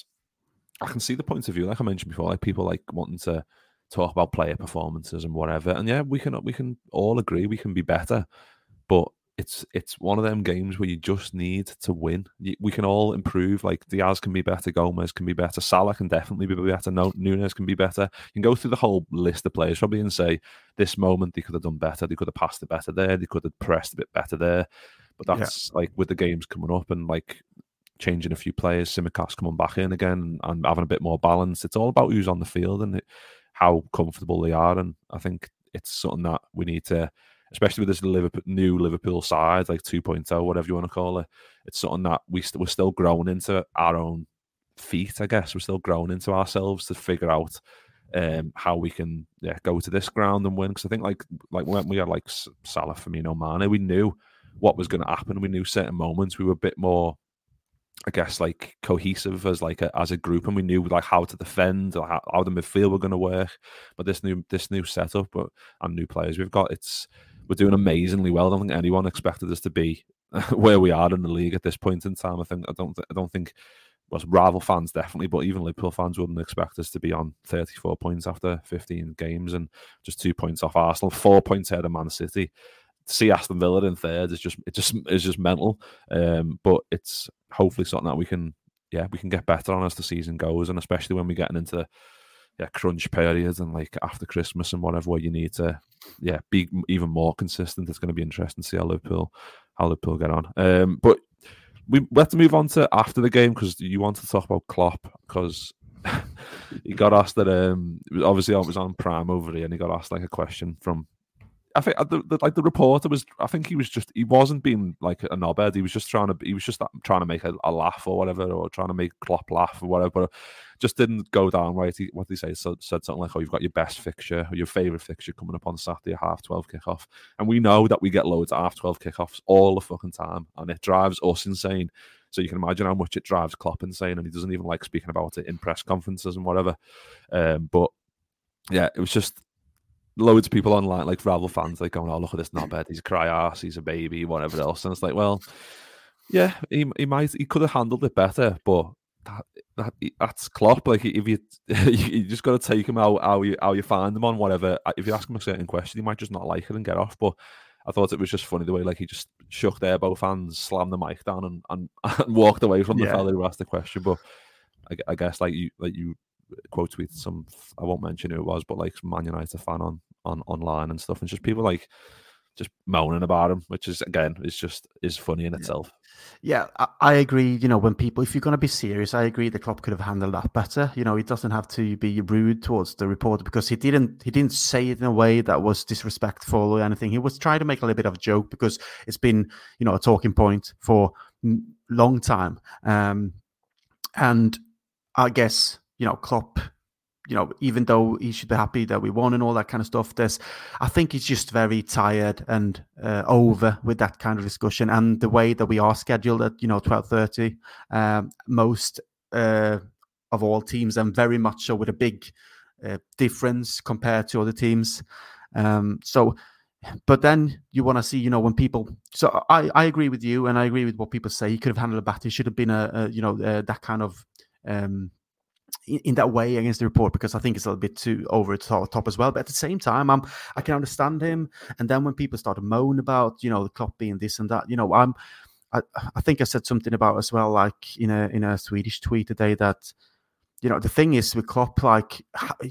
I can see the point of view, like I mentioned before, like people wanting to talk about player performances and whatever. And yeah, we can all agree we can be better, but it's one of them games where you just need to win. We can all improve. Like, Diaz can be better, Gomez can be better, Salah can definitely be better, Nunes can be better. You can go through the whole list of players probably and say, this moment they could have done better, they could have passed it better there, they could have pressed a bit better there. But that's with the games coming up and changing a few players, Tsimikas coming back in again and having a bit more balance. It's all about who's on the field and how comfortable they are. And I think it's something that we need to, especially with this new Liverpool side, 2.0, whatever you want to call it. It's something that we're still growing into our own feet, I guess. We're still growing into ourselves to figure out how we can go to this ground and win. Because I think when we had Salah, Firmino, Mane, we knew what was going to happen. We knew certain moments we were a bit more, I guess, cohesive as a group, and we knew how to defend or how the midfield were going to work. But this new setup and new players we've got, we're doing amazingly well. I don't think anyone expected us to be where we are in the league at this point in time. I don't think rival fans definitely, but even Liverpool fans wouldn't expect us to be on 34 points after 15 games and just 2 points off Arsenal, 4 points ahead of Man City. To see Aston Villa in third is just mental. But it's hopefully something that we can get better on as the season goes, and especially when we're getting into crunch periods and after Christmas and whatever, where you need to be even more consistent. It's going to be interesting to see how Liverpool get on. But we have to move on to after the game, because you want to talk about Klopp, because he got asked that obviously I was on Prime over here, and he got asked a question from, I think the reporter was. I think he wasn't being a knobhead. He was just trying to make a laugh or whatever, or trying to make Klopp laugh or whatever. But just didn't go down right. What did he say? Said something like, "Oh, you've got your best fixture, or your favourite fixture coming up on Saturday, a 12:30 kickoff." And we know that we get loads of 12:30 kickoffs all the fucking time, and it drives us insane. So you can imagine how much it drives Klopp insane, and he doesn't even like speaking about it in press conferences and whatever. But yeah, it was just loads of people online, rival fans, going, "Oh, look at this knobhead, he's a cry arse, he's a baby," whatever else. And it's well, yeah, he could have handled it better, but that's Klopp. If you just got to take him how you find them on whatever. If you ask him a certain question, he might just not like it and get off. But I thought it was just funny the way he just shook their both hands, slammed the mic down, and walked away from the fella who asked the question. But I guess you quote tweet some, I won't mention who it was, but some Man United fan on online and stuff, and just people just moaning about him, which is again is funny in itself. Yeah, I agree. When people, if you're going to be serious, I agree the Klopp could have handled that better. He doesn't have to be rude towards the reporter because he didn't say it in a way that was disrespectful or anything. He was trying to make a little bit of a joke because it's been, a talking point for a long time. And I guess, Klopp, even though he should be happy that we won and all that kind of stuff, I think he's just very tired and over with that kind of discussion and the way that we are scheduled at 12:30. Most of all teams, and very much so with a big difference compared to other teams. But then you want to see, when people. So I agree with you, and I agree with what people say. He could have handled it better. He should have been that kind of. In that way against the report, because I think it's a little bit too over the top as well. But at the same time, I can understand him. And then when people start to moan about, the Klopp being this and that, I think I said something about as well, like in a Swedish tweet today that, the thing is with Klopp, like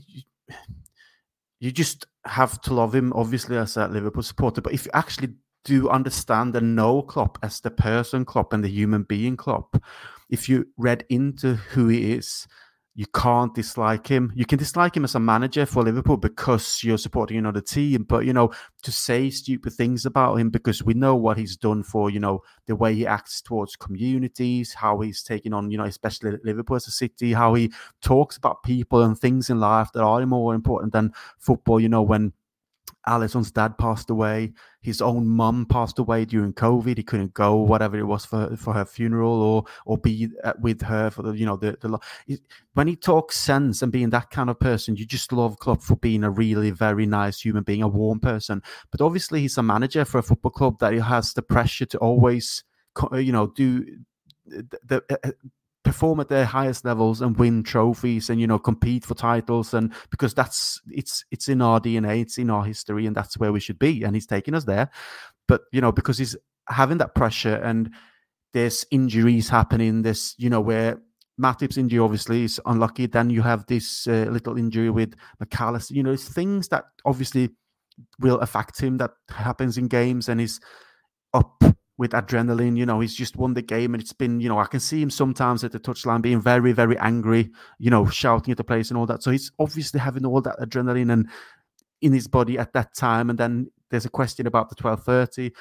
you just have to love him, obviously, as a Liverpool supporter. But if you actually do understand and know Klopp as the person Klopp and the human being Klopp, if you read into who he is, you can't dislike him. You can dislike him as a manager for Liverpool because you're supporting another team. But, to say stupid things about him because we know what he's done for, the way he acts towards communities, how he's taken on, especially Liverpool as a city, how he talks about people and things in life that are more important than football. When Alisson's dad passed away, his own mum passed away during COVID. He couldn't go, whatever it was for her funeral or be with her for when he talks sense and being that kind of person, you just love Klopp for being a really very nice human being, a warm person. But obviously he's a manager for a football club that he has the pressure to always, do the perform at their highest levels and win trophies and compete for titles, and because it's in our DNA, it's in our history, and that's where we should be, and he's taking us there. But because he's having that pressure and there's injuries happening, this where Matip's injury obviously is unlucky, then you have this little injury with McAllister, it's things that obviously will affect him, that happens in games, and he's up with adrenaline, he's just won the game, and it's been, I can see him sometimes at the touchline being very, very angry, shouting at the players and all that. So he's obviously having all that adrenaline and in his body at that time. And then there's a question about the 12:30.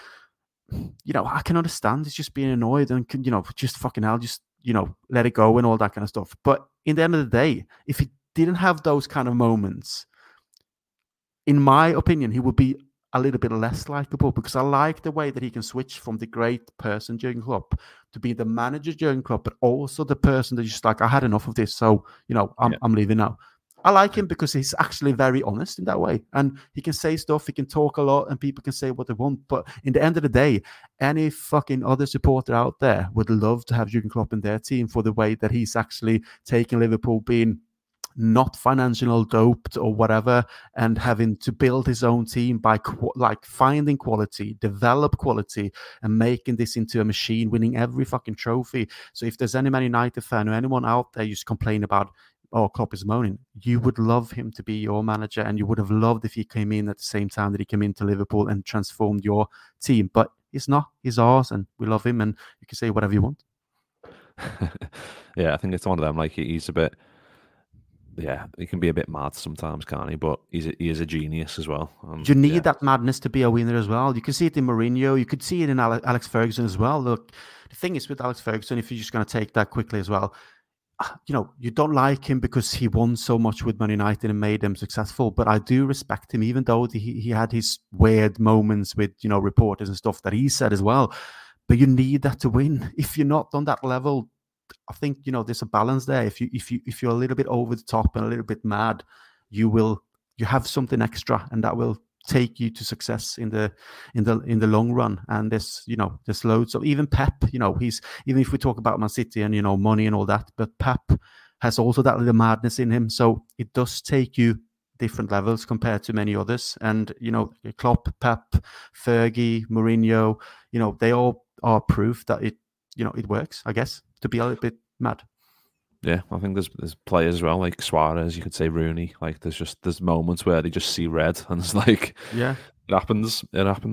I can understand he's just being annoyed and just fucking hell, just let it go and all that kind of stuff. But in the end of the day, if he didn't have those kind of moments, in my opinion, he would be a little bit less likable, because I like the way that he can switch from the great person Jurgen Klopp to be the manager Jurgen Klopp, but also the person that just like, I had enough of this, so I'm leaving now. I like him because he's actually very honest in that way, and he can say stuff, he can talk a lot, and people can say what they want. But in the end of the day, any fucking other supporter out there would love to have Jurgen Klopp in their team for the way that he's actually taking Liverpool, being not financial doped or whatever, and having to build his own team by finding quality, develop quality, and making this into a machine, winning every fucking trophy. So if there's any Man United fan or anyone out there just complain about, oh, Klopp is moaning, you would love him to be your manager, and you would have loved if he came in at the same time that he came into Liverpool and transformed your team. But he's not. He's ours, and we love him, and you can say whatever you want. Yeah, I think it's one of them. Like, he's a bit. Yeah, he can be a bit mad sometimes, can't he? But he is a genius as well. You need that madness to be a winner as well. You can see it in Mourinho. You could see it in Alex Ferguson as well. Look, the thing is with Alex Ferguson, if you're just going to take that quickly as well, you don't like him because he won so much with Man United and made them successful. But I do respect him, even though he had his weird moments with, reporters and stuff that he said as well. But you need that to win. If you're not on that level, I think there's a balance there. If you're a little bit over the top and a little bit mad, you have something extra, and that will take you to success in the long run. And there's loads of, even Pep, he's, even if we talk about Man City and money and all that, but Pep has also that little madness in him. So it does take you different levels compared to many others. And Klopp, Pep, Fergie, Mourinho, they all are proof that it works, I guess, to be a little bit mad. Yeah, I think there's players as well, like Suarez, you could say Rooney. Like there's moments where they just see red, and it's like, Yeah. it happens.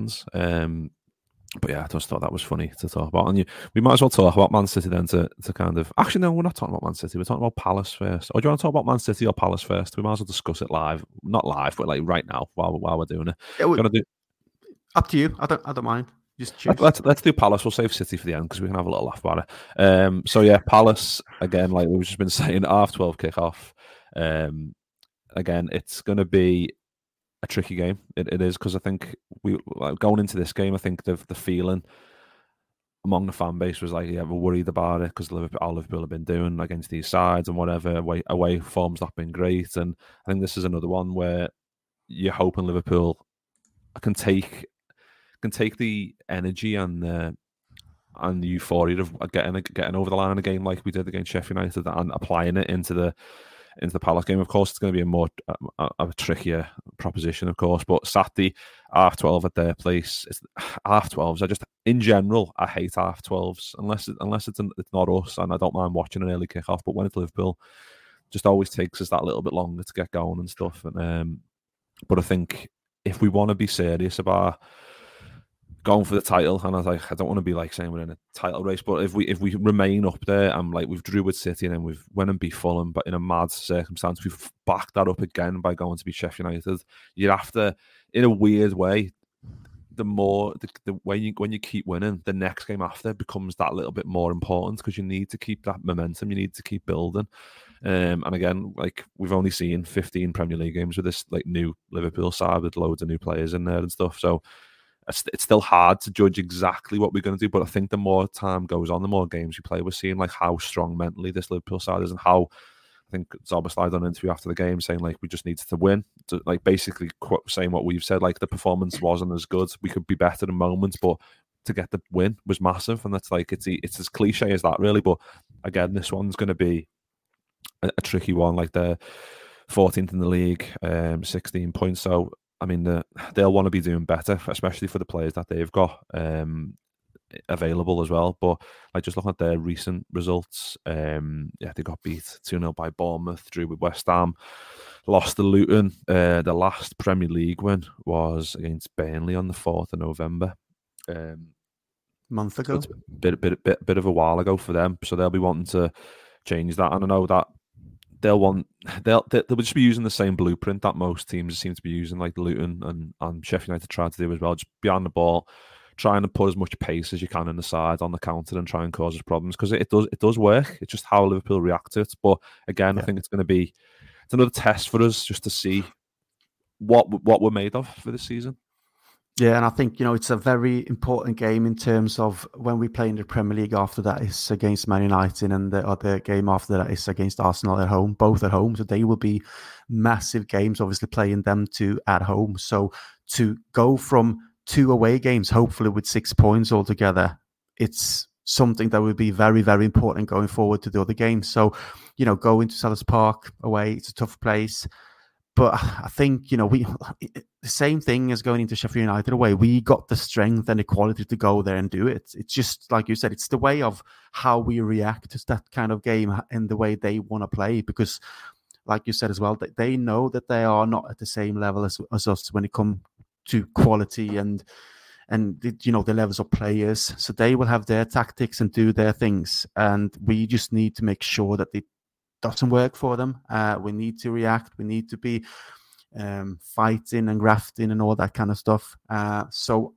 But yeah, I just thought that was funny to talk about. And we might as well talk about Man City then to kind of... Actually, no, we're not talking about Man City. We're talking about Palace first. Or do you want to talk about Man City or Palace first? We might as well discuss it live. Not live, but like right now while we're doing it. Yeah, up to you. I don't mind. Just choose. Let's do Palace. We'll save City for the end because we can have a little laugh about it. So yeah, Palace, again, like we've just been saying, 12:30 kickoff. Again, it's going to be a tricky game. It is, because I think going into this game, I think the feeling among the fan base was like, yeah, we're worried about it because Liverpool have been doing against these sides and whatever. Away form's not been great, and I think this is another one where you're hoping Liverpool can take the energy and the euphoria of getting over the line in a game like we did against Sheffield United and applying it into the Palace game. Of course, it's going to be a more a trickier proposition, of course. But Saturday, 12:30 at their place. It's 12:30s. I just, in general, I hate 12:30s unless it's not us, and I don't mind watching an early kickoff. But when it's Liverpool, just always takes us that little bit longer to get going and stuff. And but I think if we want to be serious about going for the title, and I was like, I don't want to be like saying we're in a title race, but if we remain up there, and like we've drew with City and then we've went and beat Fulham, but in a mad circumstance, we've backed that up again by going to beat Sheffield United. You'd have to, in a weird way, when you keep winning, the next game after becomes that little bit more important because you need to keep that momentum, you need to keep building. And again, like we've only seen 15 Premier League games with this like new Liverpool side with loads of new players in there and stuff, so it's still hard to judge exactly what we're going to do, but I think the more time goes on, the more games we play, we're seeing like how strong mentally this Liverpool side is, and how I think Szoboszlai done an interview after the game saying like we just needed to win, like basically saying what we've said, like the performance wasn't as good, we could be better in moments, but to get the win was massive, and that's like it's as cliche as that really. But again, this one's going to be a tricky one. Like they're 14th in the league, 16 points, so I mean, they'll want to be doing better, especially for the players that they've got available as well. But like just looking at their recent results, they got beat 2-0 by Bournemouth, drew with West Ham, lost to Luton. The last Premier League win was against Burnley on the 4th of November. Month ago. So bit of a while ago for them. So they'll be wanting to change that. And I know that they'll just be using the same blueprint that most teams seem to be using, like Luton and Sheffield United tried to do as well. Just behind the ball, trying to put as much pace as you can in the side on the counter and try and cause us problems, because it does work. It's just how Liverpool react to it. But again, I think it's another test for us just to see what we're made of for this season. Yeah, and I think, it's a very important game in terms of when we play in the Premier League after that is against Man United, and the other game after that is against Arsenal at home, both at home. So they will be massive games, obviously playing them two at home. So to go from 2 away games, hopefully with 6 points altogether, it's something that will be very, very important going forward to the other games. So, going to Selhurst Park away, it's a tough place. But I think, the same thing as going into Sheffield United away. We got the strength and the quality to go there and do it. It's just, like you said, it's the way of how we react to that kind of game and the way they want to play. Because, like you said as well, they know that they are not at the same level as us when it comes to quality and the levels of players. So they will have their tactics and do their things. And we just need to make sure that it doesn't work for them. We need to react. We need to be fighting and grafting and all that kind of stuff. So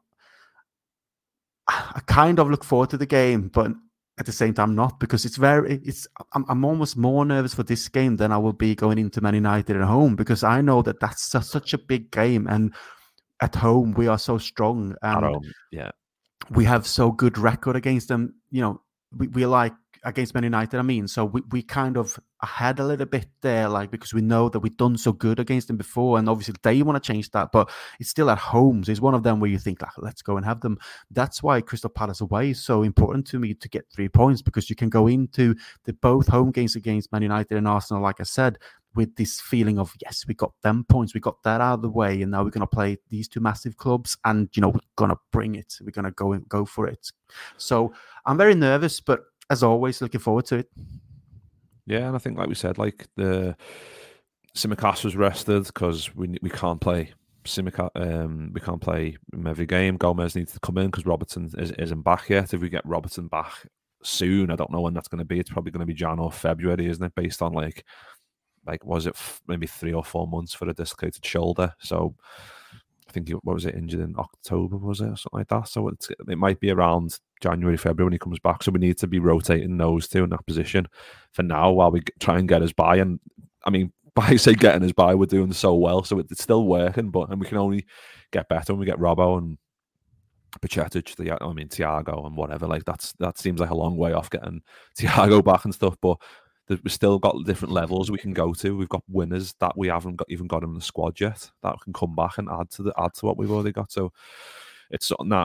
I kind of look forward to the game, but at the same time not, because I'm almost more nervous for this game than I will be going into Man United at home, because I know that that's such a big game, and at home we are so strong, and we have so good record against them. We like against Man United, so we kind of had a little bit there, like, because we know that we've done so good against them before, and obviously they want to change that, but it's still at home. So it's one of them where you think, like, let's go and have them. That's why Crystal Palace away is so important to me, to get 3 points, because you can go into the both home games against Man United and Arsenal, like I said, with this feeling of, yes, we got them points, we got that out of the way, and now we're going to play these two massive clubs, and we're going to bring it, we're going to go for it. So I'm very nervous, but as always, looking forward to it. Yeah, and I think, like we said, like the Tsimikas was rested because we can't play Tsimikas. We can't play him every game. Gomez needs to come in because Robertson isn't back yet. If we get Robertson back soon, I don't know when that's going to be. It's probably going to be Jan or February, isn't it? Based on like was it maybe 3 or 4 months for a dislocated shoulder? So I think injured in October, was it, or something like that? So it might be around January, February when he comes back. So we need to be rotating those two in that position for now while we try and get us by. And I mean, by say getting us by, we're doing so well, so it's still working. And we can only get better when we get Robbo and Bajcetic, Thiago and whatever. Like that seems like a long way off getting Thiago back and stuff, but we've still got different levels we can go to. We've got winners that we haven't even got in the squad yet that can come back and add to what we've already got. So it's something that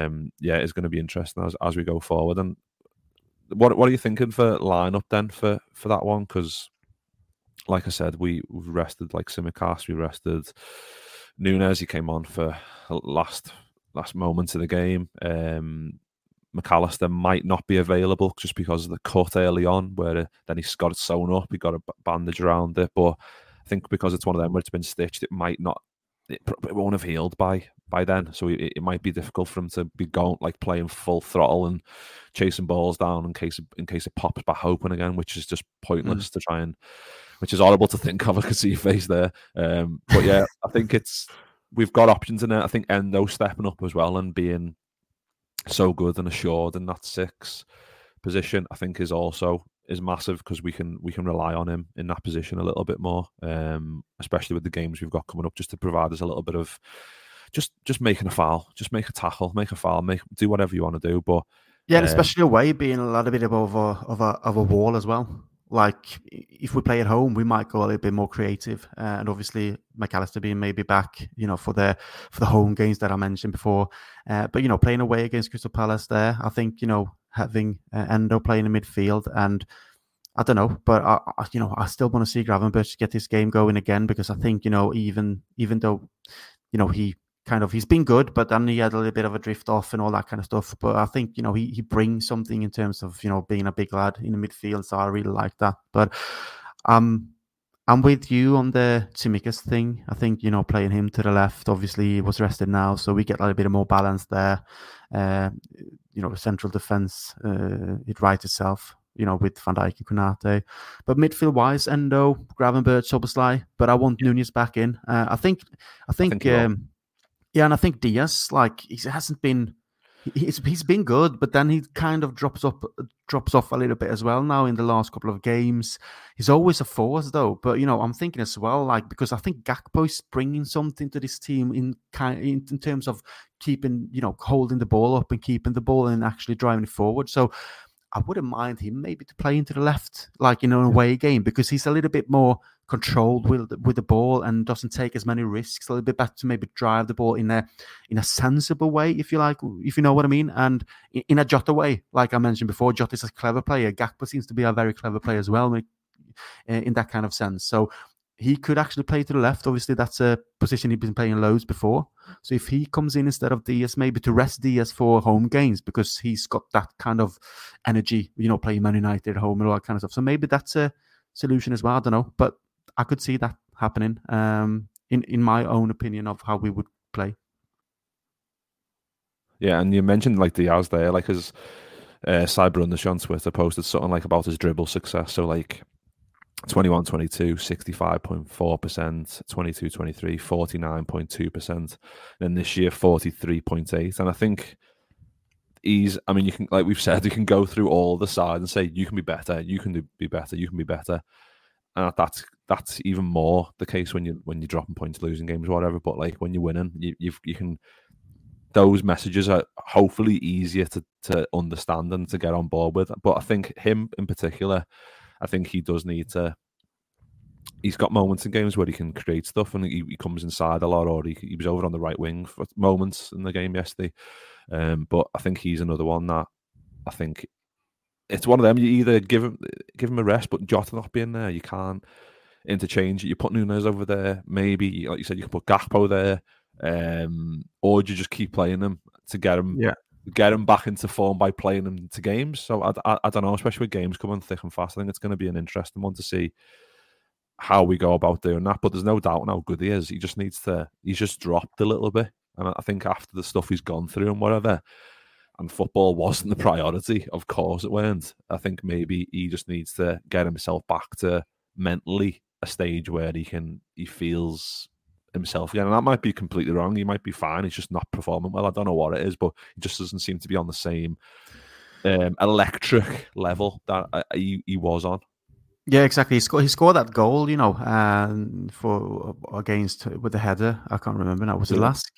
is going to be interesting as we go forward. And what are you thinking for lineup then for that one? Because like I said, we've rested like Tsimikas, we rested Nunes. He came on for last moments of the game. McAllister might not be available just because of the cut early on, where then he's got it sewn up. He got a bandage around it, but I think because it's one of them where it's been stitched, it won't have healed by then. So it might be difficult for him to be playing full throttle and chasing balls down in case it pops back open again, which is just pointless to try and. Which is horrible to think of. I can see your face there, but yeah, I think we've got options in it. I think Endo stepping up as well and being so good and assured in that 6 position, I think is massive because we can rely on him in that position a little bit more, especially with the games we've got coming up, just to provide us a little bit of just making a foul, just make a tackle, make a foul, do whatever you want to do. But yeah, and especially away being a little bit of a wall as well. Like if we play at home, we might go a little bit more creative, and obviously McAllister being maybe back, for the home games that I mentioned before. But playing away against Crystal Palace there, I think having Endo playing in midfield, and I don't know, but I still want to see Gravenberch get this game going again because I think even though he's been good, but then he had a little bit of a drift off and all that kind of stuff. But I think, he brings something in terms of, being a big lad in the midfield. So I really like that. But I'm with you on the Tsimikas thing. I think, playing him to the left, obviously he was rested now. So we get a little bit more balance there. Central defence, it writes itself, with Van Dijk and Konate. But midfield-wise, Endo, Gravenberch, Szoboszlai. But I want Nunes back in. I think yeah, and I think Diaz, he's been good, but then he kind of drops off a little bit as well now in the last couple of games. He's always a force though, but I'm thinking as well, because I think Gakpo is bringing something to this team in terms of keeping, holding the ball up and keeping the ball and actually driving it forward. So I wouldn't mind him maybe to play into the left, in an away game, because he's a little bit more controlled with the ball and doesn't take as many risks. A little bit better to maybe drive the ball in a sensible way, if you like, if you know what I mean, and in a Jota way. Like I mentioned before, Jota's a clever player. Gakpo seems to be a very clever player as well, in that kind of sense. So he could actually play to the left. Obviously, that's a position he's been playing loads before. So if he comes in instead of Diaz, maybe to rest Diaz for home games because he's got that kind of energy, playing Man United at home and all that kind of stuff. So maybe that's a solution as well. I don't know, but I could see that happening in my own opinion of how we would play. Yeah, and you mentioned Diaz there, his Cyber on Twitter posted something about his dribble success. So 21-22, 65.4%, 22-23, 49.2%, then this year 43.8%. And I think you can, like we've said, you can go through all the sides and say you can be better, you can be better, you can be better. And that's even more the case when you're dropping points, losing games, or whatever. But when you're winning, you can. Those messages are hopefully easier to understand and to get on board with. But I think him in particular, I think he does need to. He's got moments in games where he can create stuff, and he comes inside a lot, or he was over on the right wing for moments in the game yesterday. But I think he's another one that I think. It's one of them. You either give him a rest, but Jota not being there, you can't interchange it. You put Nunes over there, maybe like you said, you can put Gakpo there, or you just keep playing them to get him get him back into form by playing him to games. So I don't know, especially with games coming thick and fast. I think it's going to be an interesting one to see how we go about doing that. But there's no doubt how good he is. He just needs to. He's just dropped a little bit, and I think after the stuff he's gone through and whatever, and football wasn't the priority. Of course, it weren't. I think maybe he just needs to get himself back to mentally a stage where he feels himself again. And that might be completely wrong. He might be fine. He's just not performing well. I don't know what it is, but he just doesn't seem to be on the same electric level that he was on. Yeah, exactly. He scored that goal, for against with the header. I can't remember now. Was it last?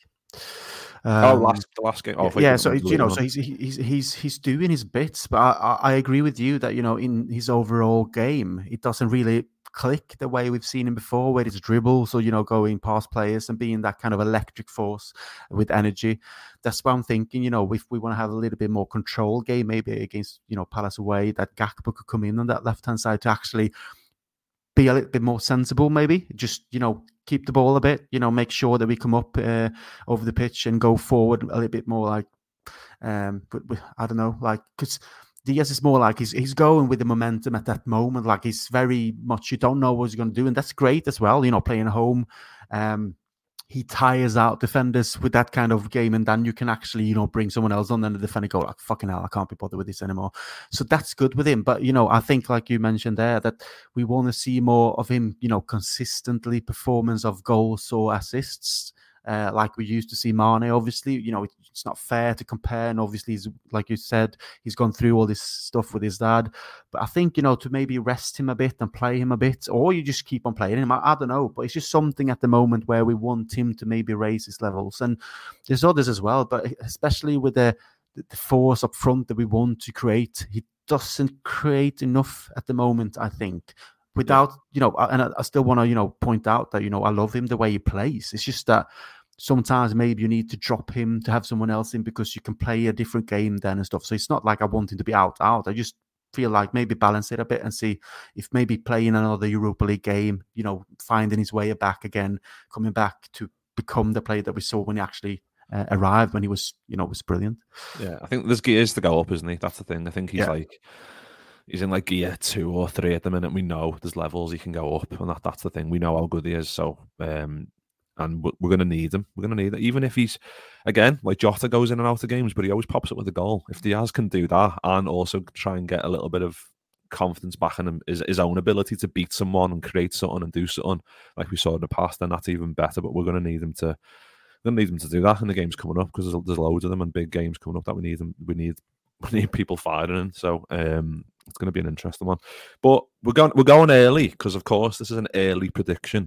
The last game. Yeah, so so he's doing his bits, but I agree with you that in his overall game, it doesn't really click the way we've seen him before, where it's dribbles or going past players and being that kind of electric force with energy. That's why I'm thinking, if we want to have a little bit more control game, maybe against Palace away, that Gakpo could come in on that left hand side to actually be a little bit more sensible, maybe just keep the ball a bit, make sure that we come up over the pitch and go forward a little bit more, like I don't know, like, because Diaz is more like he's going with the momentum at that moment. Like, he's very much, you don't know what he's going to do. And that's great as well, playing at home. He tires out defenders with that kind of game. And then you can actually, bring someone else on and the defender go like, fucking hell, I can't be bothered with this anymore. So that's good with him. But, I think like you mentioned there, that we want to see more of him, consistently performance of goals or assists. Like we used to see Mane, obviously, it's not fair to compare. And obviously, like you said, he's gone through all this stuff with his dad. But I think, to maybe rest him a bit and play him a bit, or you just keep on playing him. I don't know. But it's just something at the moment where we want him to maybe raise his levels. And there's others as well, but especially with the force up front that we want to create, he doesn't create enough at the moment, I think. Without, and I still want to, point out that, I love him the way he plays. It's just that sometimes maybe you need to drop him to have someone else in because you can play a different game then and stuff. So it's not like I want him to be out. I just feel like maybe balance it a bit and see if maybe playing another Europa League game, finding his way back again, coming back to become the player that we saw when he actually arrived, when he was, was brilliant. Yeah, I think there's gears to go up, isn't he? That's the thing. I think he's in like gear 2 or 3 at the minute. We know there's levels he can go up, and that's the thing. We know how good he is. So, and we're going to need him. We're going to need it. Even if he's, again, like Jota goes in and out of games, but he always pops up with a goal. If Diaz can do that and also try and get a little bit of confidence back in him, his own ability to beat someone and create something and do something like we saw in the past, then that's even better. But we're going to need him to do that in the games coming up, because there's loads of them and big games coming up that we need people firing in. So it's going to be an interesting one. But we're going early because, of course, this is an early prediction.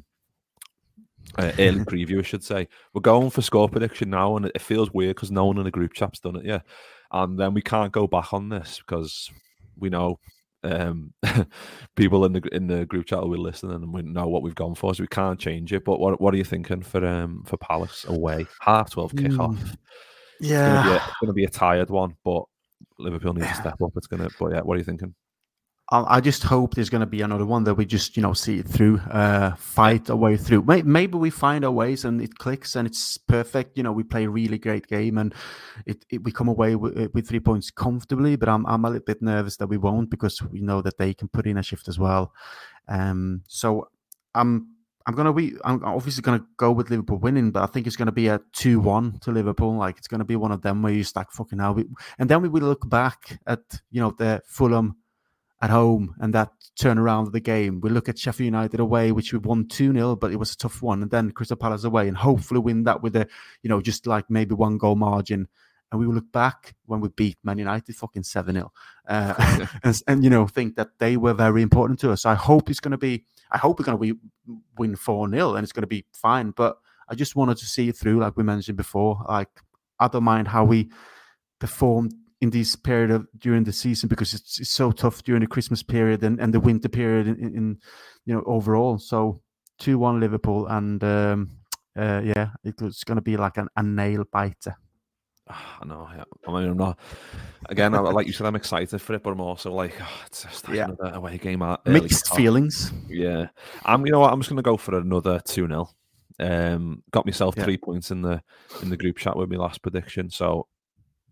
Early preview, I should say. We're going for score prediction now, and it feels weird because no one in the group chat's done it yet. And then we can't go back on this because we know people in the group chat will be listening and we know what we've gone for, so we can't change it. But what are you thinking for Palace away? 12:30 kickoff. Yeah, it's going to be a tired one, but Liverpool need to step up. But yeah, what are you thinking? I just hope there's going to be another one that we just, see it through, fight our way through. Maybe we find our ways and it clicks and it's perfect. We play a really great game and we come away with 3 points comfortably. But I'm a little bit nervous that we won't, because we know that they can put in a shift as well. So I'm obviously going to go with Liverpool winning, but I think it's going to be a 2-1 to Liverpool. Like, it's going to be one of them where you stack fucking hell. And then we will look back at, the Fulham at home and that turnaround of the game. We look at Sheffield United away, which we won 2-0, but it was a tough one. And then Crystal Palace away, and hopefully win that with a, just like maybe 1 goal margin. And we will look back when we beat Man United fucking 7-0 and think that they were very important to us. I hope we're going to win 4-0 and it's going to be fine. But I just wanted to see it through, like we mentioned before. Like, I don't mind how we performed in this period during the season, because it's so tough during the Christmas period and the winter period in overall. So 2-1 Liverpool, and it's going to be like a nail biter. I know. Yeah. I mean, I'm not. Again, like you said, I'm excited for it, but I'm also like, it's just another away game. Mixed feelings. Yeah, I'm. You know what? I'm just going to go for another 2-0. Got myself 3 points in the group chat with my last prediction. So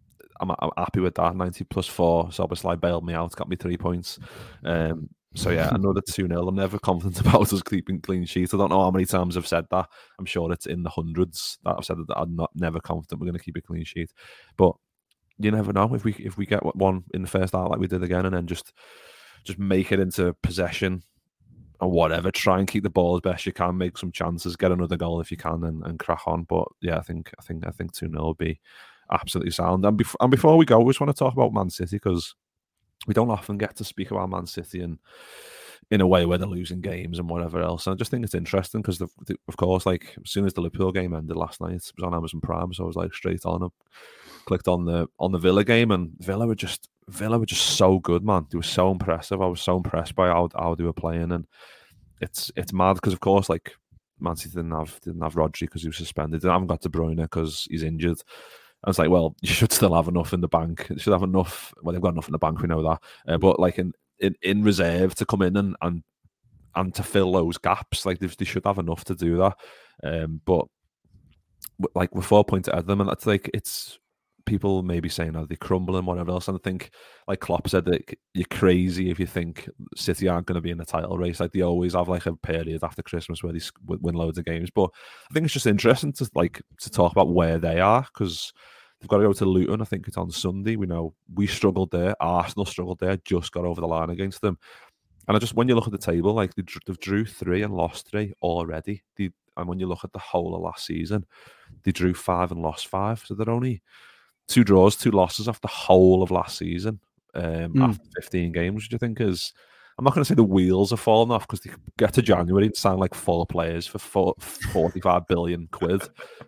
I'm happy with that. 90 plus 4. Szoboszlai bailed me out, got me 3 points. So yeah, another 2-0. I'm never confident about us keeping clean sheets. I don't know how many times I've said that. I'm sure it's in the hundreds that I've said that I'm never confident we're going to keep a clean sheet. But you never know if we get one in the first half like we did again, and then just make it into possession or whatever. Try and keep the ball as best you can, make some chances, get another goal if you can, and crack on. But yeah, I think 2-0 will be absolutely sound. And before we go, we just want to talk about Man City, because we don't often get to speak about Man City in a way where they're losing games and whatever else. And I just think it's interesting because, of course, like as soon as the Liverpool game ended last night, it was on Amazon Prime, so I was like straight on up, clicked on the Villa game, and Villa were just so good, man. They were so impressive. I was so impressed by how they were playing, and it's mad because, of course, like Man City didn't have Rodri because he was suspended. They haven't got De Bruyne because he's injured. I was like, well, you should still have enough in the bank. You should have enough. Well, they've got enough in the bank. We know that. But like in reserve to come in and to fill those gaps, like they should have enough to do that. But like we're 4 points ahead of them, and that's like it's people maybe saying they crumble and whatever else. And I think, like Klopp said, that you're crazy if you think City aren't going to be in the title race. Like they always have like a period after Christmas where they win loads of games. But I think it's just interesting to talk about where they are, because they've got to go to Luton. I think it's on Sunday. We know we struggled there. Arsenal struggled there. Just got over the line against them. And when you look at the table, like they've drew 3 and lost 3 already. And when you look at the whole of last season, they drew 5 and lost 5. So they're only 2 draws, 2 losses off the whole of last season after 15 games, which I think is, I'm not going to say the wheels are falling off, because they could get to January and sound like 4 players for 45 billion quid.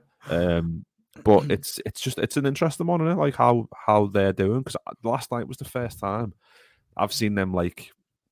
But it's an interesting one, isn't it? Like how they're doing, because last night was the first time I've seen them like,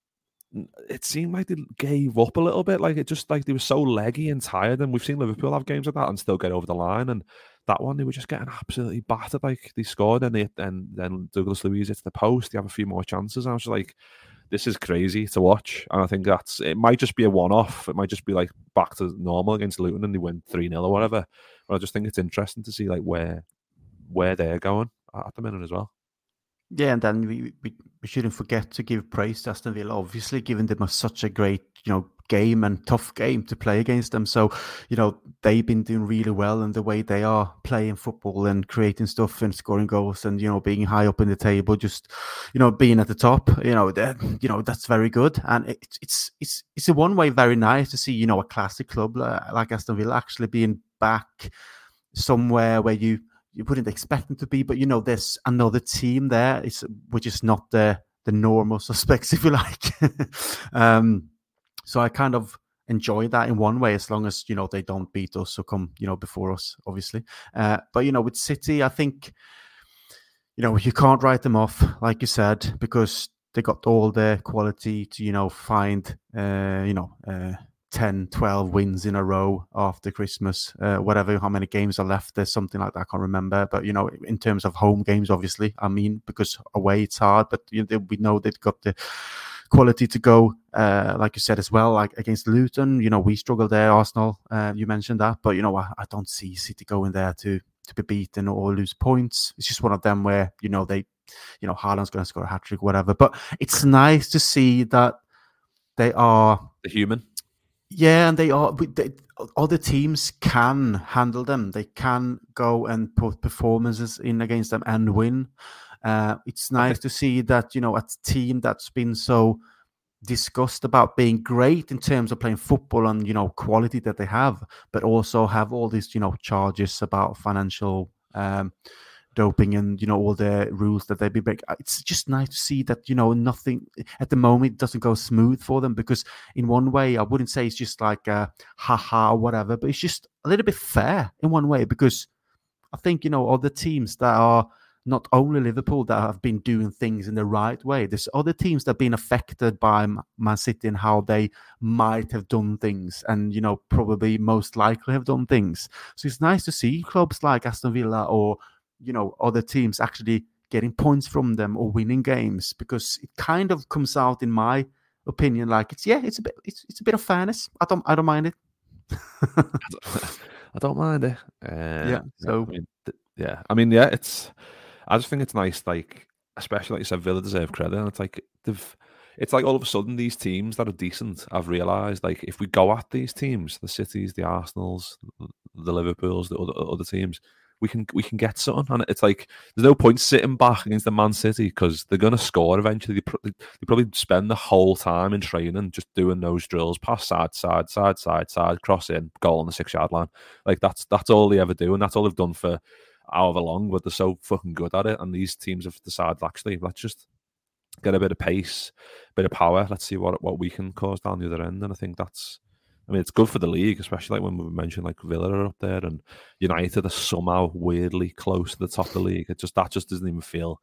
it seemed like they gave up a little bit. Like it just like they were so leggy and tired. And we've seen Liverpool have games like that and still get over the line. And that one, they were just getting absolutely battered. Like they scored, and then Douglas Luiz hits the post. They have a few more chances. And I was just like, this is crazy to watch. And I think it might just be a one-off. It might just be like back to normal against Luton and they win 3-0 or whatever. But I just think it's interesting to see like where they're going at the minute as well. Yeah, and then we shouldn't forget to give praise to Aston Villa, obviously, giving them such a great, game and tough game to play against them. So, they've been doing really well in the way they are playing football and creating stuff and scoring goals and, being high up in the table, just, being at the top, that's very good. And it's in one way very nice to see, a classic club like Aston Villa actually being back somewhere where you wouldn't expect them to be, but there's another team there, which is not the normal suspects, if you like. So I kind of enjoy that in one way, as long as they don't beat us or come before us, obviously. But with City, I think you can't write them off, like you said, because they got all the quality to find 10, 12 wins in a row after Christmas, whatever, how many games are left. There's something like that, I can't remember. But, in terms of home games, obviously, I mean, because away it's hard, but we know they've got the quality to go, like you said as well, like against Luton, we struggled there, Arsenal, you mentioned that. But, I don't see City going there to be beaten or lose points. It's just one of them where, they, Haaland's going to score a hat-trick, whatever. But it's nice to see that they are... The human. Yeah, and other teams can handle them. They can go and put performances in against them and win. It's nice to see that, a team that's been so discussed about being great in terms of playing football and, quality that they have, but also have all these, charges about financial doping and, all the rules that they be breaking. It's just nice to see that, nothing at the moment doesn't go smooth for them, because in one way, I wouldn't say it's just like haha or whatever, but it's just a little bit fair in one way, because I think, other teams that are not only Liverpool that have been doing things in the right way, there's other teams that have been affected by Man City and how they might have done things and, probably most likely have done things. So it's nice to see clubs like Aston Villa or other teams actually getting points from them or winning games, because it kind of comes out, in my opinion, like it's a bit of fairness. I don't mind it. I don't mind it. Yeah. So I mean, it's I just think it's nice, like, especially like you said, Villa deserve credit, and it's like it's like all of a sudden these teams that are decent, I've realised, like, if we go at these teams, the Cities, the Arsenals, the Liverpools, the other teams, we can get something. And it's like there's no point sitting back against the Man City because they're going to score eventually. They probably spend the whole time in training just doing those drills, pass side, cross in, goal on the 6-yard line. Like that's all they ever do, and that's all they've done for however long. But they're so fucking good at it, and these teams have decided, actually, let's just get a bit of pace, a bit of power. Let's see what we can cause down the other end. And I think it's good for the league, especially like when we mentioned like Villa are up there and United are somehow weirdly close to the top of the league. That just doesn't even feel.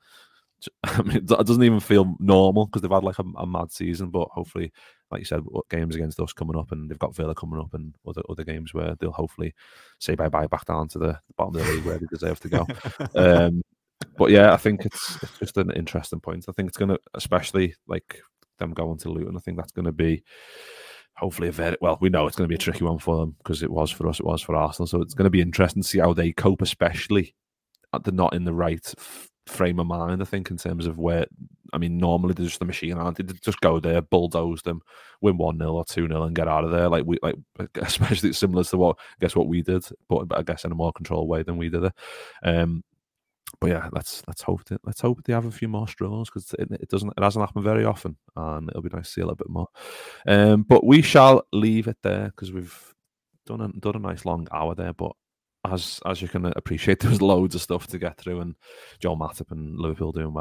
I mean, it doesn't even feel normal because they've had like a mad season. But hopefully, like you said, games against us coming up, and they've got Villa coming up, and other games where they'll hopefully say bye back down to the bottom of the league where they deserve to go. But yeah, I think it's just an interesting point. I think it's going to, especially like them going to Luton, I think that's going to be hopefully we know it's going to be a tricky one for them because it was for us, it was for Arsenal. So it's going to be interesting to see how they cope, especially they're not in the right frame of mind, I think, in terms of normally they're just a machine, aren't they? They just go there, bulldoze them, win 1-0 or 2-0 and get out of there. Especially similar to what we did, but I guess in a more controlled way than we did it. But yeah, let's hope they have a few more struggles because it hasn't happened very often, and it'll be nice to see a little bit more. But we shall leave it there because we've done a nice long hour there. But as you can appreciate, there's loads of stuff to get through, and Joel Matip and Liverpool doing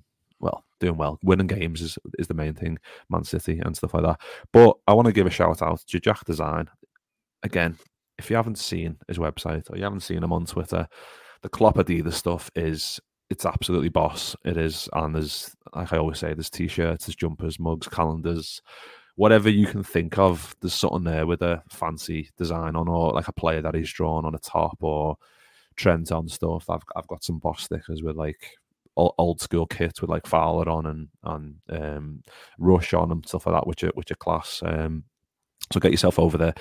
well, winning games is the main thing, Man City and stuff like that. But I want to give a shout out to Jack Design again. If you haven't seen his website or you haven't seen him on Twitter, the Klopp Adidas stuff it's absolutely boss. It is, and there's, like I always say, there's t-shirts, there's jumpers, mugs, calendars, whatever you can think of. There's something there with a fancy design on, or like a player that he's drawn on a top, or Trent on stuff. I've got some boss stickers with like old school kits with like Fowler on and Rush on and stuff like that, which are class. So get yourself over there,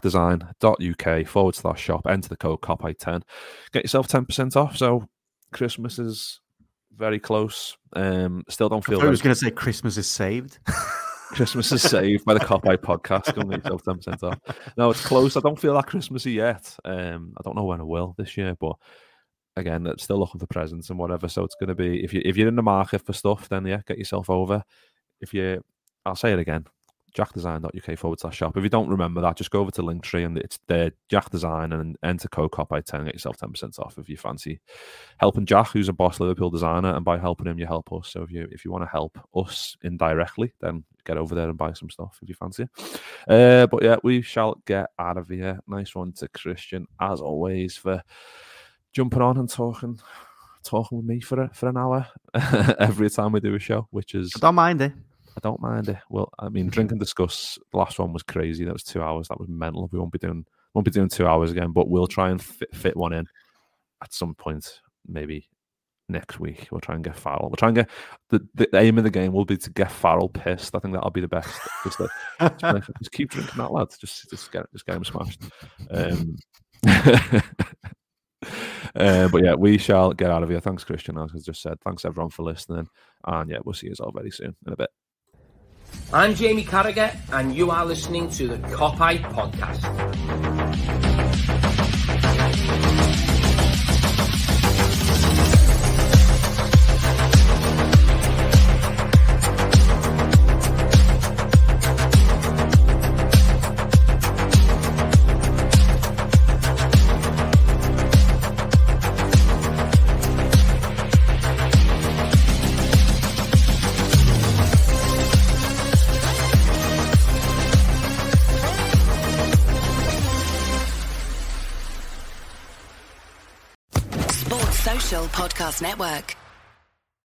jackdesign.uk/shop, enter the code COPITE10, get yourself 10% off. So Christmas is very close. Still don't feel. I was going to say Christmas is saved. Christmas is saved by the Copite podcast. Go get yourself 10% off. No, it's close. I don't feel that Christmassy yet. I don't know when I will this year, but again, still looking for presents and whatever. So it's going to be, if you're in the market for stuff, then yeah, get yourself over. I'll say it again, jackdesign.uk/shop. If you don't remember that, just go over to Linktree and it's there, Jack Design, and enter code COPITE10, get yourself 10% off if you fancy helping Jack, who's a boss Liverpool designer, and by helping him, you help us. So if you want to help us indirectly, then get over there and buy some stuff if you fancy it. But yeah, we shall get out of here. Nice one to Christian, as always, for jumping on and talking with me for an hour every time we do a show, which is... I don't mind it. I don't mind it. Well, I mean, Drink and Discuss, the last one was crazy. That was 2 hours. That was mental. We won't be doing 2 hours again, but we'll try and fit one in at some point, maybe next week. We'll try and get Farrell. We'll try and get the aim of the game will be to get Farrell pissed. I think that'll be the best. Just keep drinking that, lad. Just get him smashed. But yeah, we shall get out of here. Thanks, Christian, as I just said. Thanks everyone for listening, and yeah, we'll see you all very soon in a bit. I'm Jamie Carragher, and you are listening to the Copite Podcast. Podcast Network.